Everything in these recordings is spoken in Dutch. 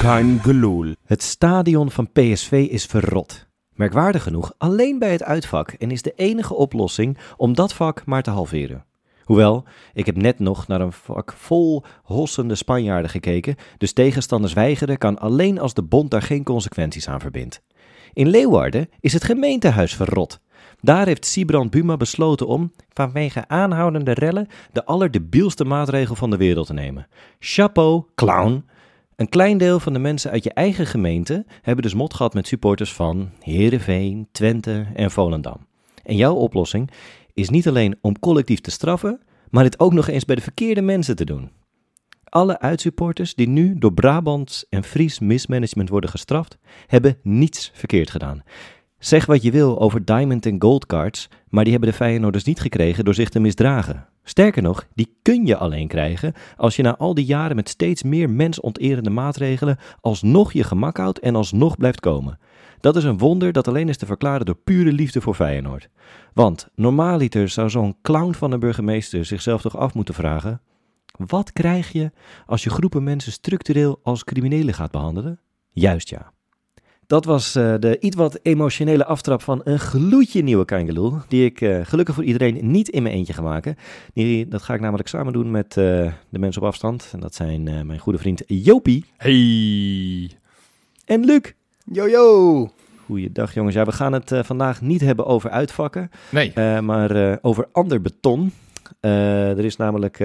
Kein gelul. Het stadion van PSV is verrot. Merkwaardig genoeg alleen bij het uitvak en is de enige oplossing om dat vak maar te halveren. Hoewel, ik heb net nog naar een vak vol hossende Spanjaarden gekeken, dus tegenstanders weigeren kan alleen als de bond daar geen consequenties aan verbindt. In Leeuwarden is het gemeentehuis verrot. Daar heeft Sibrand Buma besloten om, vanwege aanhoudende rellen, de allerdebielste maatregel van de wereld te nemen. Chapeau, clown! Een klein deel van de mensen uit je eigen gemeente hebben dus mot gehad met supporters van Heerenveen, Twente en Volendam. En jouw oplossing is niet alleen om collectief te straffen, maar dit ook nog eens bij de verkeerde mensen te doen. Alle uitsupporters die nu door Brabants en Fries mismanagement worden gestraft, hebben niets verkeerd gedaan. Zeg wat je wil over Diamond en Gold cards, maar die hebben de Feyenoorders niet gekregen door zich te misdragen. Sterker nog, die kun je alleen krijgen als je na al die jaren met steeds meer mensonterende maatregelen alsnog je gemak houdt en alsnog blijft komen. Dat is een wonder dat alleen is te verklaren door pure liefde voor Feyenoord. Want normaaliter zou zo'n clown van een burgemeester zichzelf toch af moeten vragen: wat krijg je als je groepen mensen structureel als criminelen gaat behandelen? Juist ja. Dat was de iets wat emotionele aftrap van een gloedje nieuwe Kangeloel, die ik gelukkig voor iedereen niet in mijn eentje ga maken. Dat ga ik namelijk samen doen met de mensen op afstand. En dat zijn mijn goede vriend Jopie. Hey! En Luc. Yo! Goeiedag jongens. Ja, we gaan het vandaag niet hebben over uitvakken, Nee. maar over ander beton. Er is namelijk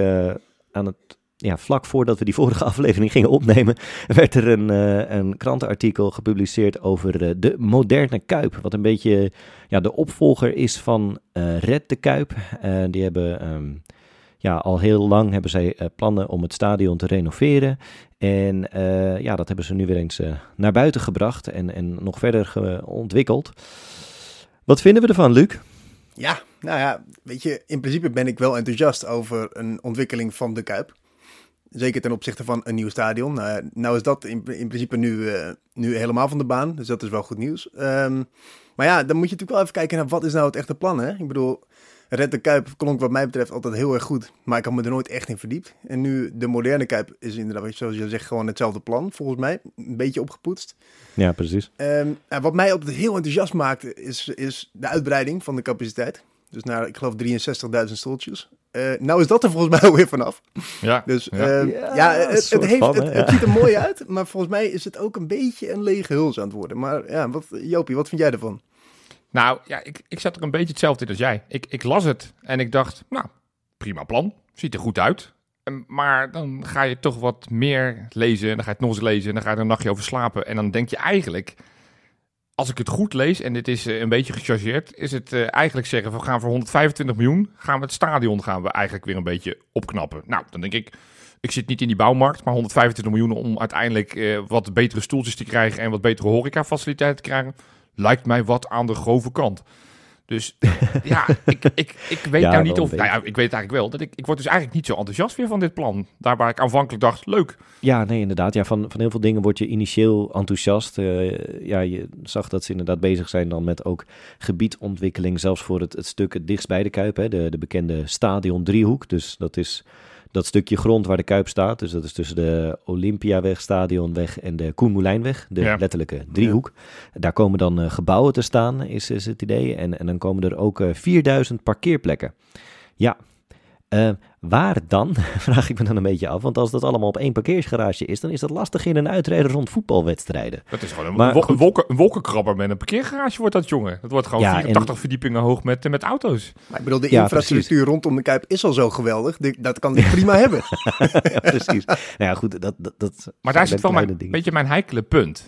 vlak voordat we die vorige aflevering gingen opnemen, werd er een krantenartikel gepubliceerd over de moderne Kuip. Wat een beetje de opvolger is van Red de Kuip. Die hebben al heel lang hebben zij plannen om het stadion te renoveren. En dat hebben ze nu weer eens naar buiten gebracht en nog verder ontwikkeld. Wat vinden we ervan, Luc? Ja, nou ja, weet je, in principe ben ik wel enthousiast over een ontwikkeling van de Kuip. Zeker ten opzichte van een nieuw stadion. Nou is dat in principe nu helemaal van de baan. Dus dat is wel goed nieuws. Maar ja, dan moet je natuurlijk wel even kijken naar wat is nou het echte plan. Hè? Ik bedoel, Red de Kuip klonk wat mij betreft altijd heel erg goed. Maar ik had me er nooit echt in verdiept. En nu de moderne Kuip is inderdaad, zoals je zegt, gewoon hetzelfde plan. Volgens mij, een beetje opgepoetst. Ja, precies. Wat mij altijd heel enthousiast maakte is de uitbreiding van de capaciteit. Dus naar, ik geloof, 63.000 stoeltjes. Nou is dat er volgens mij alweer vanaf. Ja. Dus het ziet er mooi uit. Maar volgens mij is het ook een beetje een lege huls aan het worden. Maar ja, Jopie, wat vind jij ervan? Nou, ja, ik zat er een beetje hetzelfde in als jij. Ik las het en ik dacht, nou, prima plan. Ziet er goed uit. Maar dan ga je toch wat meer lezen. En dan ga je het nog eens lezen. En dan ga je er een nachtje over slapen. En dan denk je eigenlijk, als ik het goed lees, en dit is een beetje gechargeerd, is het eigenlijk zeggen, we gaan voor 125 miljoen, gaan we het stadion eigenlijk weer een beetje opknappen. Nou, dan denk ik zit niet in die bouwmarkt, maar 125 miljoen om uiteindelijk wat betere stoeltjes te krijgen en wat betere horecafaciliteiten te krijgen, lijkt mij wat aan de grove kant. Dus ja, ik weet nou niet of... Nou ja, ik weet het eigenlijk wel. Dat ik word dus eigenlijk niet zo enthousiast weer van dit plan. Daar waar ik aanvankelijk dacht, leuk. Ja, nee, inderdaad. Ja, van heel veel dingen word je initieel enthousiast. Je zag dat ze inderdaad bezig zijn dan met ook gebiedontwikkeling, zelfs voor het stuk het dichtst bij de Kuip. Hè, de bekende stadion-driehoek. Dus dat is dat stukje grond waar de Kuip staat. Dus dat is tussen de Olympiaweg, Stadionweg en de Koen Moulijnweg. De letterlijke driehoek. Ja. Daar komen dan gebouwen te staan, is het idee. En dan komen er ook 4000 parkeerplekken. Ja, waar dan? Vraag ik me dan een beetje af. Want als dat allemaal op één parkeergarage is, dan is dat lastig in en uitrijden rond voetbalwedstrijden. Dat is gewoon een wolkenkrabber met een parkeergarage wordt dat, jongen. Dat wordt gewoon 84 verdiepingen hoog met auto's. Maar ik bedoel, de infrastructuur rondom de Kuip is al zo geweldig. Dat kan die prima hebben. Ja, precies. Nou ja, goed. Maar daar zit wel een beetje mijn heikele punt.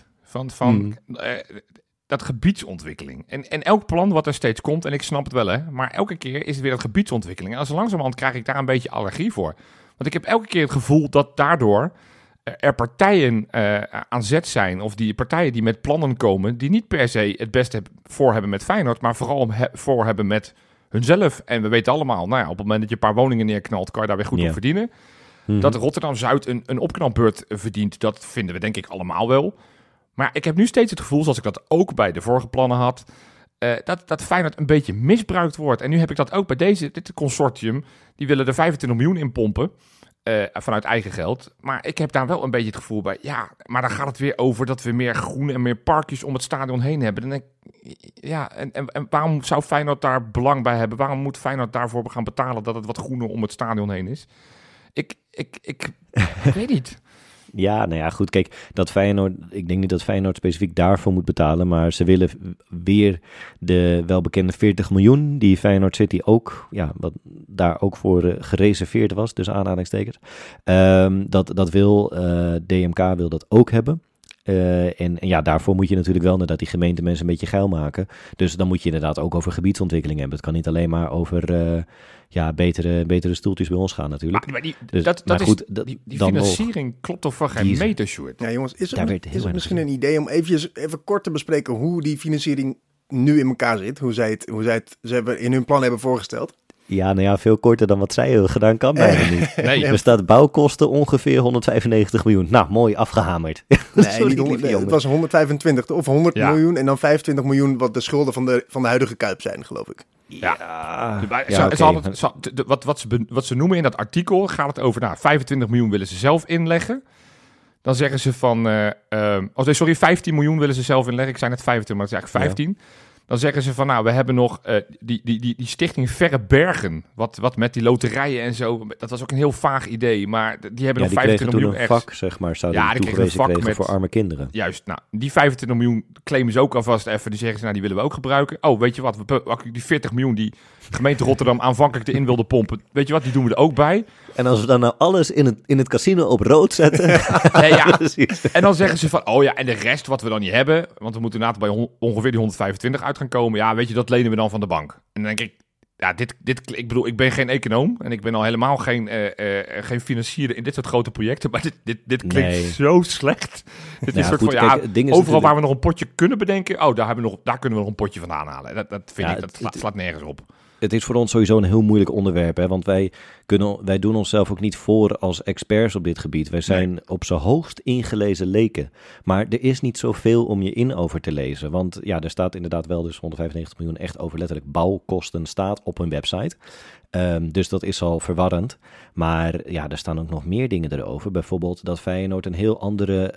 Dat gebiedsontwikkeling. En elk plan wat er steeds komt, en ik snap het wel, hè, maar elke keer is het weer een gebiedsontwikkeling. En als langzamerhand krijg ik daar een beetje allergie voor. Want ik heb elke keer het gevoel dat daardoor er partijen aan zet zijn, of die partijen die met plannen komen, die niet per se het beste voor hebben met Feyenoord, maar vooral voor hebben met hunzelf. En we weten allemaal, nou ja, op het moment dat je een paar woningen neerknalt, kan je daar weer goed op verdienen. Mm-hmm. Dat Rotterdam-Zuid een opknapbeurt verdient, dat vinden we denk ik allemaal wel. Maar ik heb nu steeds het gevoel, zoals ik dat ook bij de vorige plannen had, dat Feyenoord een beetje misbruikt wordt. En nu heb ik dat ook bij dit consortium. Die willen er 25 miljoen in pompen. vanuit eigen geld. Maar ik heb daar wel een beetje het gevoel bij. Ja, maar dan gaat het weer over dat we meer groen en meer parkjes om het stadion heen hebben. Dan denk ik, ja, en waarom zou Feyenoord daar belang bij hebben? Waarom moet Feyenoord daarvoor gaan betalen dat het wat groener om het stadion heen is? Ik weet niet. Ja, nou ja, goed. Kijk, ik denk niet dat Feyenoord specifiek daarvoor moet betalen, maar ze willen weer de welbekende 40 miljoen die Feyenoord City ook, ja, wat daar ook voor gereserveerd was, dus aanhalingstekens. Dat wil DMK wil dat ook hebben. En ja, daarvoor moet je natuurlijk wel inderdaad die gemeentemensen een beetje geil maken. Dus dan moet je inderdaad ook over gebiedsontwikkeling hebben. Het kan niet alleen maar over betere stoeltjes bij ons gaan natuurlijk. Maar die die financiering klopt toch van geen meter, Sjoerd? Ja, jongens, is het misschien een idee om even kort te bespreken hoe die financiering nu in elkaar zit? Hoe zij het in hun plan hebben voorgesteld? Ja, nou ja, veel korter dan wat zij hebben gedaan kan bijna niet. Nee. Er staat bouwkosten ongeveer 195 miljoen. Nou, mooi afgehamerd. Het was 125 of 100 miljoen en dan 25 miljoen wat de schulden van de huidige Kuip zijn, geloof ik. Wat ze noemen in dat artikel gaat het over, 25 miljoen willen ze zelf inleggen. Dan zeggen ze van, 15 miljoen willen ze zelf inleggen. Ik zei net 25, maar het is eigenlijk 15. Ja. Dan zeggen ze van, we hebben nog die stichting Verre Bergen. Wat met die loterijen en zo. Dat was ook een heel vaag idee. Maar die hebben nog 25 miljoen ergens. Een vak, zeg maar, zouden die toegewezen kregen voor arme kinderen. Juist, die 25 miljoen claimen ze ook alvast even. Die zeggen ze, die willen we ook gebruiken. Oh, weet je wat, die 40 miljoen die gemeente Rotterdam aanvankelijk erin wilde pompen. Weet je wat, die doen we er ook bij. En als we dan nou alles in het casino op rood zetten. En dan zeggen ze van, en de rest wat we dan niet hebben. Want we moeten inderdaad bij ongeveer die 125 uit gaan komen. Ja, weet je, dat lenen we dan van de bank. En dan denk ik, ik bedoel, ik ben geen econoom. En ik ben al helemaal geen financier in dit soort grote projecten. Maar dit klinkt zo slecht. Dit is een soort van, overal natuurlijk waar we nog een potje kunnen bedenken. Daar kunnen we nog een potje van aanhalen. Dat vind ik, dat slaat nergens op. Het is voor ons sowieso een heel moeilijk onderwerp, hè? Want wij doen onszelf ook niet voor als experts op dit gebied. Wij zijn op z'n hoogst ingelezen leken. Maar er is niet zoveel om je in over te lezen. Want ja, er staat inderdaad wel dus 195 miljoen echt over letterlijk bouwkosten staat op een website. Dus dat is al verwarrend. Maar ja, er staan ook nog meer dingen erover. Bijvoorbeeld dat Feyenoord een heel andere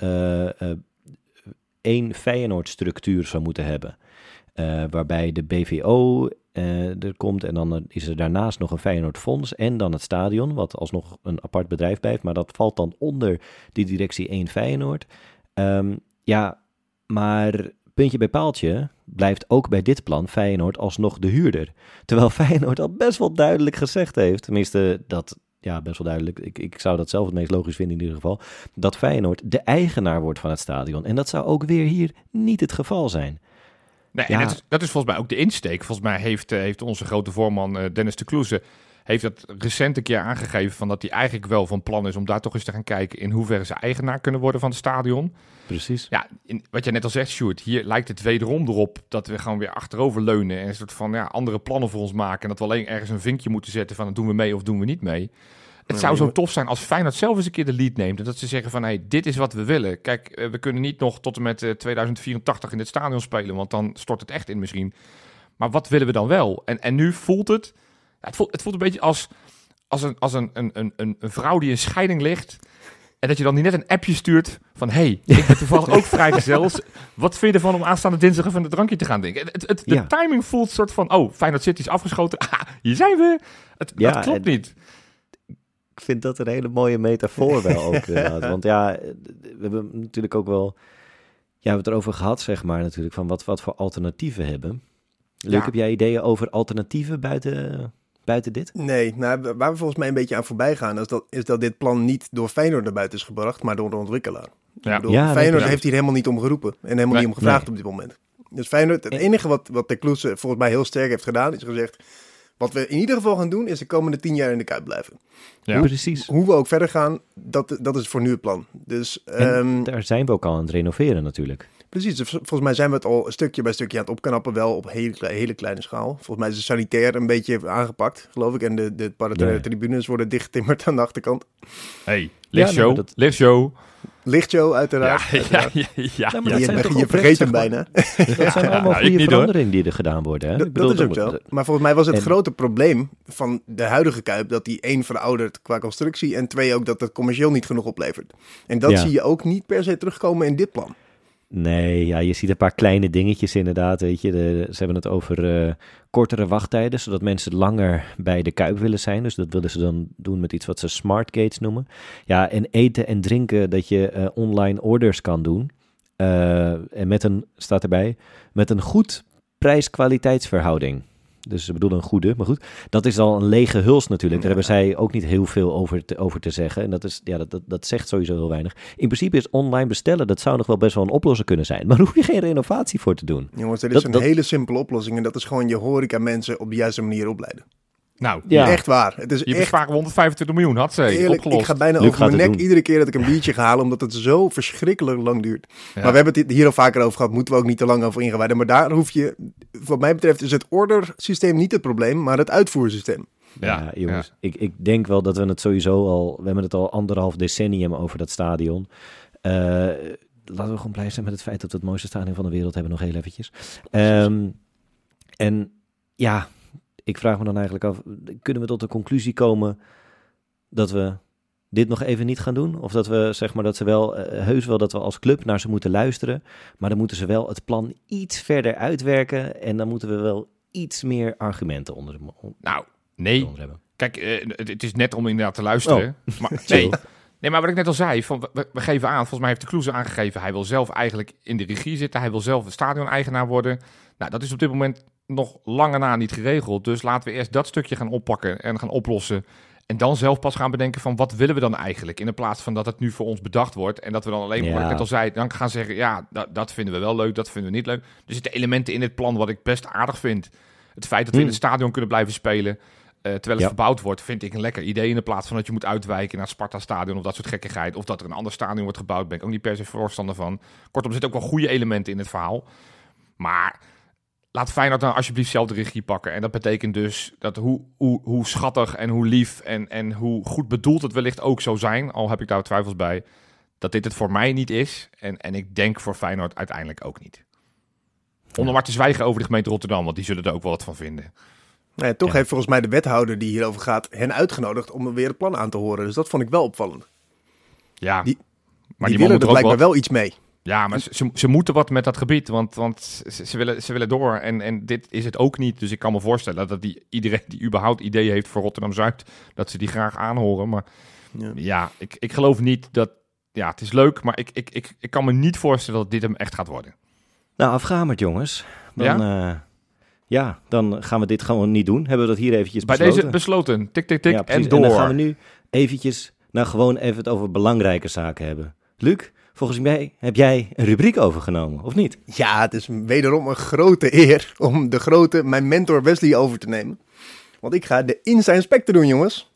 één Feyenoord-structuur zou moeten hebben. Waarbij de BVO er komt en dan is er daarnaast nog een Feyenoordfonds en dan het stadion, wat alsnog een apart bedrijf blijft, maar dat valt dan onder die directie 1 Feyenoord. Maar puntje bij paaltje blijft ook bij dit plan Feyenoord alsnog de huurder. Terwijl Feyenoord al best wel duidelijk gezegd heeft, tenminste best wel duidelijk, ik zou dat zelf het meest logisch vinden in ieder geval, dat Feyenoord de eigenaar wordt van het stadion. En dat zou ook weer hier niet het geval zijn. Nee, en dat is volgens mij ook de insteek. Volgens mij heeft onze grote voorman Dennis de Kloeze heeft dat recent een keer aangegeven van dat hij eigenlijk wel van plan is om daar toch eens te gaan kijken in hoeverre ze eigenaar kunnen worden van het stadion. Precies. Ja, wat jij net al zegt, Sjoerd, hier lijkt het wederom erop dat we gewoon weer achterover leunen en een soort van andere plannen voor ons maken en dat we alleen ergens een vinkje moeten zetten van doen we mee of doen we niet mee. Het zou zo tof zijn als Feyenoord zelf eens een keer de lead neemt. En dat ze zeggen van, dit is wat we willen. Kijk, we kunnen niet nog tot en met 2084 in dit stadion spelen. Want dan stort het echt in misschien. Maar wat willen we dan wel? En nu voelt het... Het voelt een beetje als een vrouw die in scheiding ligt. En dat je dan niet net een appje stuurt van... ik ben toevallig ook vrijgezel. Wat vind je ervan om aanstaande dinsdag even een drankje te gaan drinken? De timing voelt een soort van... Feyenoord City is afgeschoten. Hier zijn we. Dat klopt niet. Ik vind dat een hele mooie metafoor wel ook inderdaad. Want we hebben natuurlijk ook wel... we hebben het erover gehad, zeg maar, natuurlijk, van wat voor alternatieven hebben. Luc, heb jij ideeën over alternatieven buiten dit? Nee, waar we volgens mij een beetje aan voorbij gaan... is dat dit plan niet door Feyenoord naar buiten is gebracht, maar door de ontwikkelaar. Feyenoord heeft hier helemaal niet om geroepen en helemaal niet om gevraagd op dit moment. Dus Feyenoord, het enige wat de Kloes volgens mij heel sterk heeft gedaan, is gezegd... Wat we in ieder geval gaan doen, is de komende 10 jaar in de Kuip blijven. Ja. Precies. Hoe we ook verder gaan, dat is voor nu het plan. Dus, daar zijn we ook al aan het renoveren natuurlijk. Precies, dus volgens mij zijn we het al stukje bij stukje aan het opknappen, wel op hele kleine schaal. Volgens mij is de sanitair een beetje aangepakt, geloof ik. En de parterre tribunes worden dichtgetimmerd aan de achterkant. Lichtshow. Lichtshow uiteraard. Ja. Nou, maar dat zijn toch Je oprecht, vergeet zeg hem maar. bijna. Dat zijn allemaal ik goede niet, hoor. veranderingen die er gedaan worden. Hè? Ik bedoel, Dat is ook zo. Maar volgens mij was het En- grote probleem van de huidige Kuip dat die 1 veroudert qua constructie en 2 ook dat het commercieel niet genoeg oplevert. En dat Ja. zie je ook niet per se terugkomen in dit plan. Nee, ja, je ziet een paar kleine dingetjes inderdaad, weet je. Ze hebben het over kortere wachttijden, zodat mensen langer bij de Kuip willen zijn. Dus dat willen ze dan doen met iets wat ze smart gates noemen. Ja, en eten en drinken, dat je online orders kan doen. En staat erbij, met een goed prijs-kwaliteitsverhouding. Dus ze bedoelen een goede, maar goed. Dat is al een lege huls natuurlijk. Daar hebben zij ook niet heel veel over te zeggen. En dat zegt sowieso heel weinig. In principe is online bestellen, dat zou nog wel best wel een oplossing kunnen zijn. Maar daar hoef je geen renovatie voor te doen. Jongens, er is Dat- een hele simpele oplossing en dat is gewoon je horeca mensen op de juiste manier opleiden. Nou, Ja. Echt waar. Het is je echt besparen 125 miljoen, had ze eerlijk. opgelost. Ik ga bijna Luc over gaat mijn het nek doen. iedere keer dat ik een biertje ga halen, omdat het zo verschrikkelijk lang duurt. Ja. Maar we hebben het hier al vaker over gehad, moeten we ook niet te lang over ingewijden. Maar daar hoef je, wat mij betreft, is het ordersysteem niet het probleem, maar het uitvoersysteem. Ja, jongens. Ik denk wel dat we het sowieso al... We hebben het al 1,5 decennium over dat stadion. Laten we gewoon blij zijn met het feit dat we het mooiste stadion van de wereld hebben, nog heel eventjes. En ja, ik vraag me dan eigenlijk af, kunnen we tot de conclusie komen dat we dit nog even niet gaan doen? Of dat we, zeg maar, dat ze wel, heus wel dat we als club naar ze moeten luisteren, maar dan moeten ze wel het plan iets verder uitwerken en dan moeten we wel iets meer argumenten onder Nee, hebben. kijk, het is net om inderdaad te luisteren. Maar, nee, maar wat ik net al zei, we geven aan, volgens mij heeft de Kloeze aangegeven, hij wil zelf eigenlijk in de regie zitten, hij wil zelf een stadion-eigenaar worden. Nou, dat is op dit moment nog lange na niet geregeld, dus laten we eerst dat stukje gaan oppakken en gaan oplossen. En dan zelf pas gaan bedenken van wat willen we dan eigenlijk? In plaats van dat het nu voor ons bedacht wordt en dat we dan alleen maar, wat ik net al zei, dan gaan zeggen, ja, dat vinden we wel leuk, dat vinden we niet leuk. Er zitten elementen in dit plan wat ik best aardig vind. Het feit dat we in het stadion kunnen blijven spelen, terwijl het verbouwd wordt, vind ik een lekker idee. In plaats van dat je moet uitwijken naar het Sparta-stadion of dat soort gekkigheid. Of dat er een ander stadion wordt gebouwd, ben ik ook niet per se voorstander van. Kortom, er zitten ook wel goede elementen in het verhaal. Maar laat Feyenoord dan alsjeblieft zelf de regie pakken. En dat betekent dus dat hoe schattig en hoe lief en hoe goed bedoeld het wellicht ook zou zijn, al heb ik daar twijfels bij, dat dit het voor mij niet is. En ik denk voor Feyenoord uiteindelijk ook niet. Om maar te zwijgen over de gemeente Rotterdam, want die zullen er ook wel wat van vinden. Nee, toch heeft volgens mij de wethouder die hierover gaat hen uitgenodigd om weer het plan aan te horen. Dus dat vond ik wel opvallend. Ja, Die maar die man willen moet er ook blijkbaar wat. wel iets mee. Ja, maar ze moeten wat met dat gebied, want ze willen door. En dit is het ook niet. Dus ik kan me voorstellen dat iedereen die überhaupt ideeën heeft voor Rotterdam-Zuid, dat ze die graag aanhoren. Maar ja, ik geloof niet dat... Ja, het is leuk, maar ik kan me niet voorstellen dat dit hem echt gaat worden. Nou, afgamerd jongens. Dan gaan we dit gewoon niet doen. Hebben we dat hier eventjes Bij besloten. deze besloten. Tik, tik, tik Ja, precies. en door. En dan gaan we nu eventjes, gewoon even het over belangrijke zaken hebben. Luc, volgens mij heb jij een rubriek overgenomen, of niet? Ja, het is wederom een grote eer om mijn mentor Wesley over te nemen. Want ik ga de Insta-inspector doen, jongens.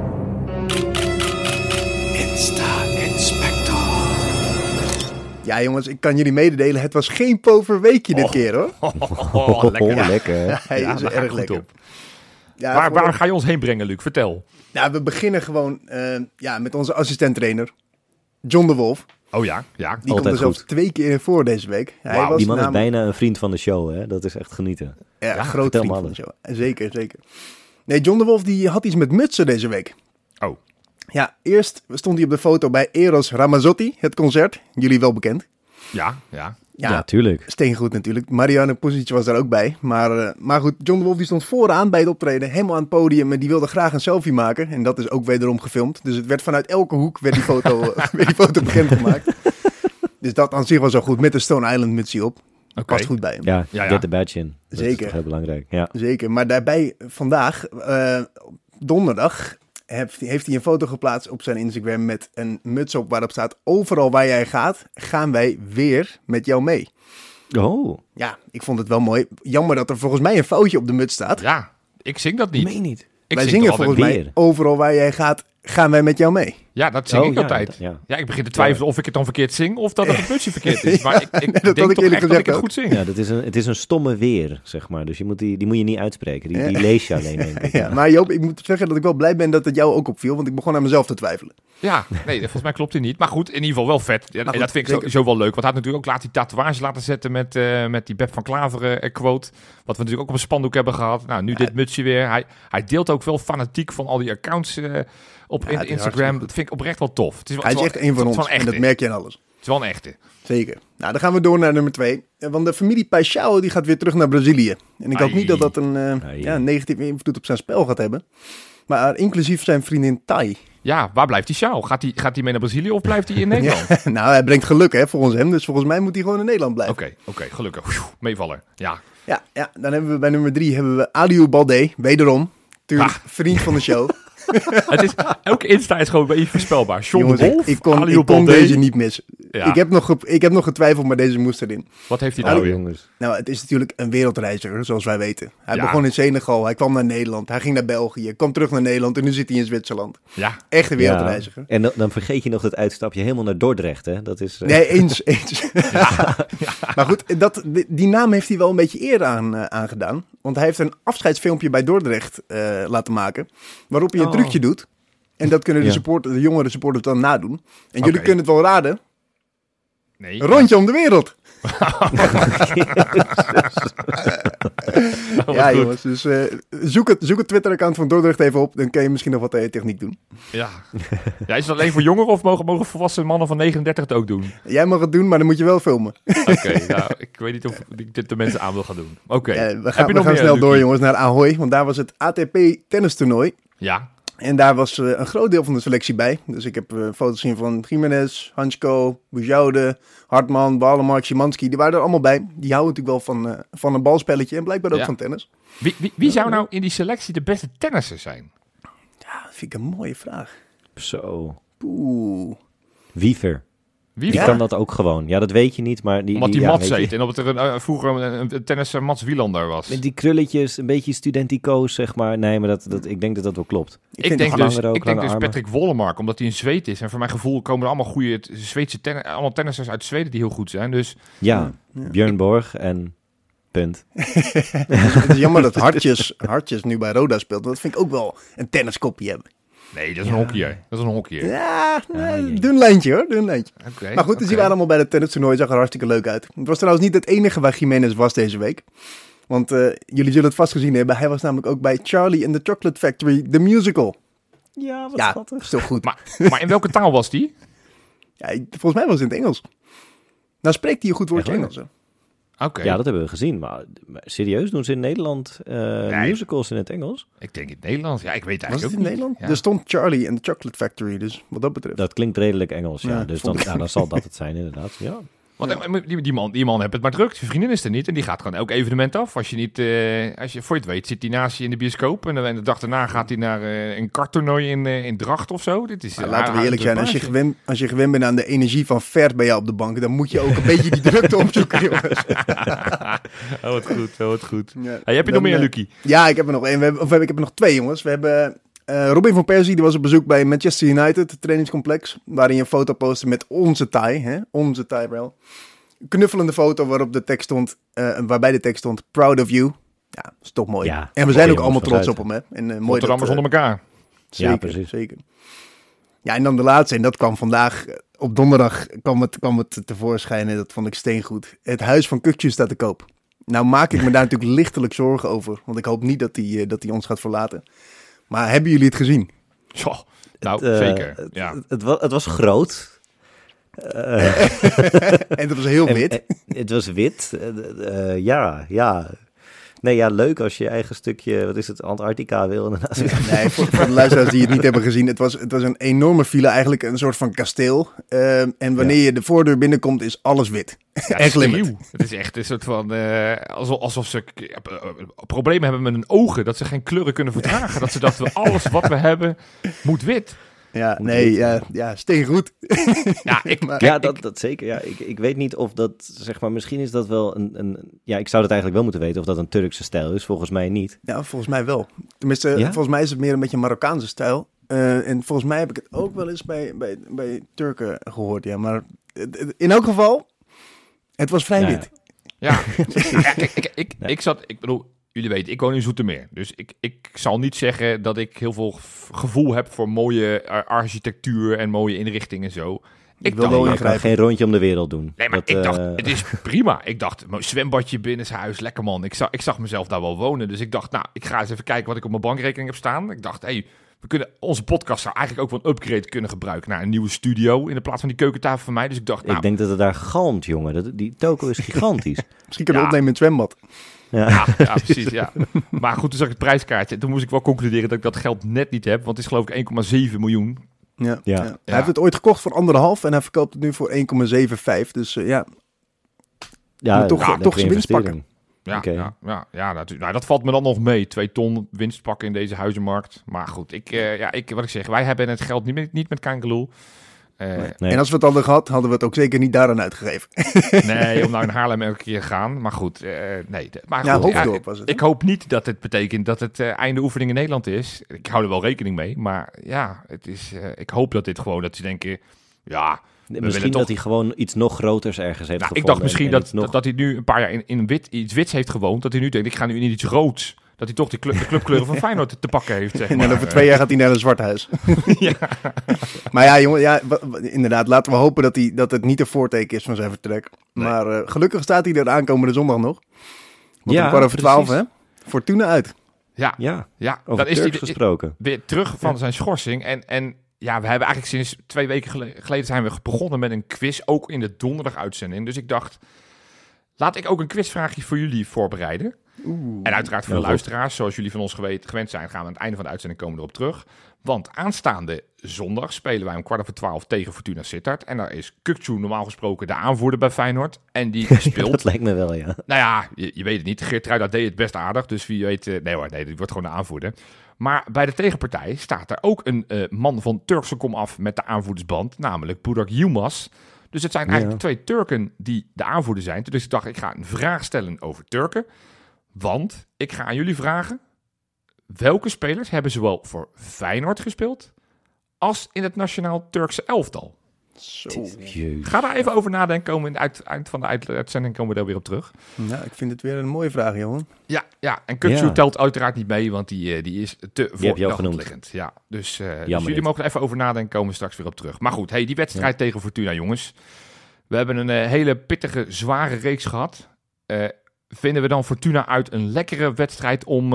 Insta-inspector. Ja, jongens, ik kan jullie mededelen. Het was geen poverweekje dit keer, hoor. Lekker. Lekker. Hij Ja, is daar ga ik erg goed lekker. op. Ja, Waar ga je ons heen brengen, Luc? Vertel. Nou, we beginnen gewoon met onze assistent-trainer, John de Wolf. Oh ja. Die komt Altijd er zelfs goed. 2 keer in voor deze week. Hij Wauw, was Die man is namelijk- bijna een vriend van de show, hè? Dat is echt genieten. Ja, groot vertel vriend me van de show. Zeker, zeker. Nee, John de Wolf die had iets met mutsen deze week. Oh. Ja, eerst stond hij op de foto bij Eros Ramazzotti, het concert. Jullie wel bekend. Ja. Ja, tuurlijk. Steengoed natuurlijk. Marianne Pusic was daar ook bij. Maar goed, John de Wolf die stond vooraan bij het optreden, helemaal aan het podium. En die wilde graag een selfie maken. En dat is ook wederom gefilmd. Dus het werd vanuit elke hoek werd die foto bekendgemaakt. Dus dat aan zich was al goed, met de Stone Island mutsie op. Oké. Past goed bij hem. Ja, Ja. get the badge in. Dat is Zeker. toch heel belangrijk. Ja. Zeker, maar daarbij vandaag, donderdag, heeft hij een foto geplaatst op zijn Instagram met een muts op waarop staat: overal waar jij gaat, gaan wij weer met jou mee. Oh, Ja, ik vond het wel mooi. Jammer dat er volgens mij een foutje op de muts staat. Ja, ik zing dat niet. meen niet. Ik wij zing zingen toch altijd volgens mij: weer. overal waar jij gaat, gaan wij met jou mee. Ja, dat zing ik altijd. Ja. Ja, ik begin te twijfelen of ik het dan verkeerd zing of dat het mutsje verkeerd is. Maar ik dat had denk ik toch eerlijk echt dat ik gezegd het ook. goed zing. Ja, het is een stomme weer, zeg maar. Dus die moet je niet uitspreken. Die lees je alleen, denk ik. Ja, maar Joop, ik moet zeggen dat ik wel blij ben dat het jou ook opviel, want ik begon aan mezelf te twijfelen. Ja, nee, volgens mij klopt hij niet. Maar goed, in ieder geval wel vet. Ja, Maar en goed, dat vind ik zeker. zo wel leuk. Want hij had natuurlijk ook laat die tatoeage laten zetten met die Beb van Klaveren quote. Wat we natuurlijk ook op een spandoek hebben gehad. Nou, nu dit mutsje weer. Hij deelt ook wel fanatiek van al die accounts op Ja, het is hartstikke Instagram. goed. Dat vind ik oprecht wel tof. Het Hij is echt een van ons en dat merk je aan alles. Het is wel een echte. Zeker. Nou, dan gaan we door naar nummer 2. Want de familie Paixão die gaat weer terug naar Brazilië. En ik hoop Ai. niet dat dat een Ai. negatieve invloed op zijn spel gaat hebben. Maar inclusief zijn vriendin Tai. Ja, waar blijft die Sjaal? Gaat hij mee naar Brazilië of blijft hij in Nederland? Nou, hij brengt geluk hè, volgens hem. Dus volgens mij moet hij gewoon in Nederland blijven. Oké, gelukkig. Oeh, meevaller. Ja. Ja, dan hebben we bij nummer 3 hebben we Aliou Balde. Wederom. Tuurlijk, vriend van de show. Elke Insta is gewoon een beetje voorspelbaar. John Jongens, de Wolf, ik Aliou kon Balde. deze niet missen. Ja. Ik heb nog getwijfeld, maar deze moest erin. Wat heeft hij Nou, nou weer? jongens. Nou, het is natuurlijk een wereldreiziger, zoals wij weten. Hij Ja. begon in Senegal, hij kwam naar Nederland, hij ging naar België, kwam terug naar Nederland en nu zit hij in Zwitserland. Ja. Echt een wereldreiziger. Ja. En dan vergeet je nog dat uitstapje helemaal naar Dordrecht, hè? Dat is... Nee, eens. Maar goed, die naam heeft hij wel een beetje eer aan gedaan. Want hij heeft een afscheidsfilmpje bij Dordrecht laten maken, waarop hij een trucje doet. En dat kunnen de jongere supporters dan nadoen. En jullie Oké. kunnen het wel raden. Nee. Een rondje om de wereld. Ja, goed. jongens. Dus zoek het Twitter-account van Dordrecht even op. Dan kun je misschien nog wat techniek doen. Ja. Ja, is het alleen voor jongeren of mogen volwassen mannen van 39 het ook doen? Jij mag het doen, maar dan moet je wel filmen. Oké, nou, ik weet niet of ik dit de mensen aan wil gaan doen. Oké. We Heb gaan, je nog meer, snel door, Lucie? jongens, naar Ahoy. Want daar was het ATP tennistoernooi. Ja. En daar was een groot deel van de selectie bij. Dus ik heb foto's gezien van Jiménez, Hansko, Bujoude, Hartman, Walemark, Szymanski. Die waren er allemaal bij. Die houden natuurlijk wel van een balspelletje en blijkbaar ook Ja. van tennis. Wie zou nou in die selectie de beste tennisser zijn? Ja, dat vind ik een mooie vraag. Zo. Oeh. Wiever. Wie? Die Ja. kan dat ook gewoon. Ja, dat weet je niet, maar... Omdat die ja, Mats weet je. heet en omdat er vroeger een tennisser Mats Wielander was. Met die krulletjes, een beetje studenticoos, zeg maar. Nee, maar ik denk dat dat wel klopt. vind Ik denk het dus, langer ook, ik denk lange dus armen. Patrick Wollemark, omdat hij een Zweed is. En voor mijn gevoel komen er allemaal goede Zweedse allemaal tennissers uit Zweden die heel goed zijn. Dus Ja, Björn Borg en punt. Het is jammer dat Hartjes nu bij Roda speelt. Want dat vind ik ook wel een tenniskoppie hebben. nee, dat is een hockeyer. Dat is een hockeyer. Ja, jee. dun lijntje hoor, dun lijntje. Oké, Maar goed, dus die waren allemaal bij het tennistoernooi. Zag er hartstikke leuk uit. Het was trouwens niet het enige waar Jiménez was deze week. Want jullie zullen het vast gezien hebben. Hij was namelijk ook bij Charlie and the Chocolate Factory, the musical. Ja, wat Ja, schattig. is toch goed. Maar in welke taal was die? Ja, volgens mij was het in het Engels. Nou spreekt hij een goed woordje Echt Engels. waar? Hè? Oké, Ja, dat hebben we gezien. Maar serieus, doen ze in Nederland musicals in het Engels? ik denk in het Nederlands. Ja, ik weet Was eigenlijk het in ook niet. Nederland? Ja. Er stond Charlie and the Chocolate Factory, dus wat dat betreft. Dat klinkt redelijk Engels, ja. Ja, Dus vond dan zal dat het zijn, inderdaad. Ja. Want die man heeft het maar druk. Zijn vriendin is er niet en die gaat gewoon elk evenement af. Als je niet, voor je het weet, zit hij naast je in de bioscoop. En de dag daarna gaat hij naar een karttoernooi in Dracht of zo. Dit is, Maar laten we haar eerlijk zijn, als drukbaasje. je gewend bent aan de energie van Vert bij jou op de bank, dan moet je ook een beetje die drukte opzoeken, jongens. Wat goed. Ja, Hey, heb je dan, nog meer, Lucie? Ja, ik heb er nog één. Ik heb er nog twee, jongens. We hebben Robin van Persie, die was op bezoek bij Manchester United, het trainingscomplex, waarin je een foto postte met onze Thai, hè? Onze Thai Rail. Een knuffelende foto waarbij de tekst stond, proud of you. Ja, dat is toch mooi. Ja, en we zijn mooi ook allemaal jongens trots van op hem, hè? En mooi Rotterdammers onder elkaar. Zeker, Ja, precies. zeker. Ja, en dan de laatste, en dat kwam vandaag, op donderdag kwam het tevoorschijn en dat vond ik steengoed. Het huis van Kukju staat te koop. Nou maak ik me daar natuurlijk lichtelijk zorgen over, want ik hoop niet dat hij ons gaat verlaten. Maar hebben jullie het gezien? Zo, nou, Het, zeker. Ja. Het was groot. En dat was heel wit. Het was wit. Ja. Nee, ja, leuk als je eigen stukje, wat is het, Antarctica wil inderdaad. Nee, voor de luisteraars die het niet hebben gezien, het was een enorme villa, eigenlijk een soort van kasteel. En wanneer je de voordeur binnenkomt, is alles wit. Ja, Echt limit. steriel. Het is echt een soort van... alsof ze problemen hebben met hun ogen. Dat ze geen kleuren kunnen verdragen. Dat ze dachten, alles wat we hebben moet wit. Ja, nee, ja, steengoed. Ja, Ja, dat zeker. Ja, ik weet niet of dat, zeg maar, misschien is dat wel ja, ik zou dat eigenlijk wel moeten weten of dat een Turkse stijl is. Volgens mij niet. Ja, volgens mij wel. Tenminste, Ja? volgens mij is het meer een beetje een Marokkaanse stijl. En volgens mij heb ik het ook wel eens bij Turken gehoord. Ja, maar in elk geval, het was vrij wit. Ja, ik bedoel, jullie weten, ik woon in Zoetermeer. Dus ik zal niet zeggen dat ik heel veel gevoel heb voor mooie architectuur en mooie inrichtingen en zo. Ik wil wel ingrijpen. Geen rondje om de wereld doen. Nee, maar ik dacht, het is prima. Ik dacht, zwembadje binnen zijn huis, lekker man. Ik zag mezelf daar wel wonen. Dus ik dacht, nou, ik ga eens even kijken wat ik op mijn bankrekening heb staan. Ik dacht, we kunnen onze podcast zou eigenlijk ook wel een upgrade kunnen gebruiken naar een nieuwe studio in de plaats van die keukentafel van mij. Dus ik dacht, ik denk dat het daar galmt, jongen. Die toko is gigantisch. Misschien kunnen we opnemen in het zwembad. Ja, precies, ja. Maar goed, toen zag ik het prijskaartje. Toen moest ik wel concluderen dat ik dat geld net niet heb. Want het is geloof ik 1,7 miljoen. Ja. Hij heeft het ooit gekocht voor 1,5 en hij verkoopt het nu voor 1,75. Dus toch zijn winst pakken. Ja, natuurlijk. Nou, dat valt me dan nog mee. 2 ton winst pakken in deze huizenmarkt. Maar goed, wat ik zeg, wij hebben het geld niet met Kangeloel. Nee. En als we het hadden gehad, hadden we het ook zeker niet daaraan uitgegeven. Nee, om nou in Haarlem elke keer te gaan. Maar goed, nee. Maar goed, Hoofddorp was het. Ik hoop niet dat het betekent dat het einde oefening in Nederland is. Ik hou er wel rekening mee. Maar ja, het is, ik hoop dat dit gewoon, dat ze denken, ja... Misschien dat hij gewoon iets nog groters ergens heeft gevonden. Ik dacht misschien dat hij nu een paar jaar in iets wits heeft gewoond. Dat hij nu denkt, ik ga nu in iets roods. Dat hij toch de clubkleuren van Feyenoord te pakken heeft. Zeg maar. En over 2 jaar gaat hij naar een zwart huis. Ja. Maar ja, jongen, inderdaad, laten we hopen dat het niet een voorteken is van zijn vertrek. Nee. Maar gelukkig staat hij er aankomende zondag nog. Want om 11:15, hè? Fortuna uit. Ja. Over dan is hij gesproken. Weer terug van zijn schorsing. En ja, we hebben eigenlijk sinds 2 weken geleden zijn we begonnen met een quiz, ook in de donderdag-uitzending. Dus ik dacht, laat ik ook een quizvraagje voor jullie voorbereiden. En uiteraard voor de luisteraars, zoals jullie van ons gewend zijn, gaan we aan het einde van de uitzending komen erop terug. Want aanstaande zondag spelen wij om 11:15 tegen Fortuna Sittard. En daar is Kukçu normaal gesproken de aanvoerder bij Feyenoord. En die speelt... Dat lijkt me wel, ja. Nou ja, je weet het niet. Geertruida deed het best aardig, dus wie weet... Nee, die wordt gewoon de aanvoerder. Maar bij de tegenpartij staat er ook een man van Turkse komaf met de aanvoerdersband, namelijk Burak Yilmaz. Dus het zijn eigenlijk 2 Turken die de aanvoerder zijn. Dus ik dacht, ik ga een vraag stellen over Turken. Want ik ga aan jullie vragen, welke spelers hebben zowel voor Feyenoord gespeeld als in het nationaal Turkse elftal? Zo. Ga daar even over nadenken. Komen in het eind van de uitzending komen we daar weer op terug. Ja, ik vind het weer een mooie vraag, jongen. Ja. En Kukçu telt uiteraard niet mee, want die is te voor de hand liggend. Ja, dus jullie mogen er even over nadenken. Komen we straks weer op terug. Maar goed, die wedstrijd tegen Fortuna, jongens. We hebben een hele pittige, zware reeks gehad. Vinden we dan Fortuna uit een lekkere wedstrijd om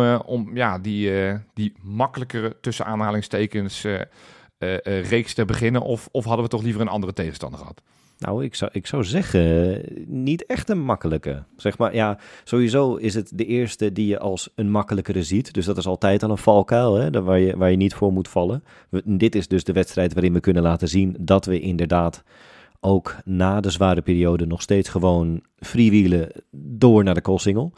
die makkelijkere, tussen aanhalingstekens, reeks te beginnen? Of hadden we toch liever een andere tegenstander gehad? Nou, ik zou zeggen, niet echt een makkelijke. Zeg maar, ja, sowieso is het de eerste die je als een makkelijkere ziet. Dus dat is altijd al een valkuil, hè, waar je niet voor moet vallen. Dit is dus de wedstrijd waarin we kunnen laten zien dat we inderdaad ook na de zware periode nog steeds gewoon freewheelen door naar de Koolsingel.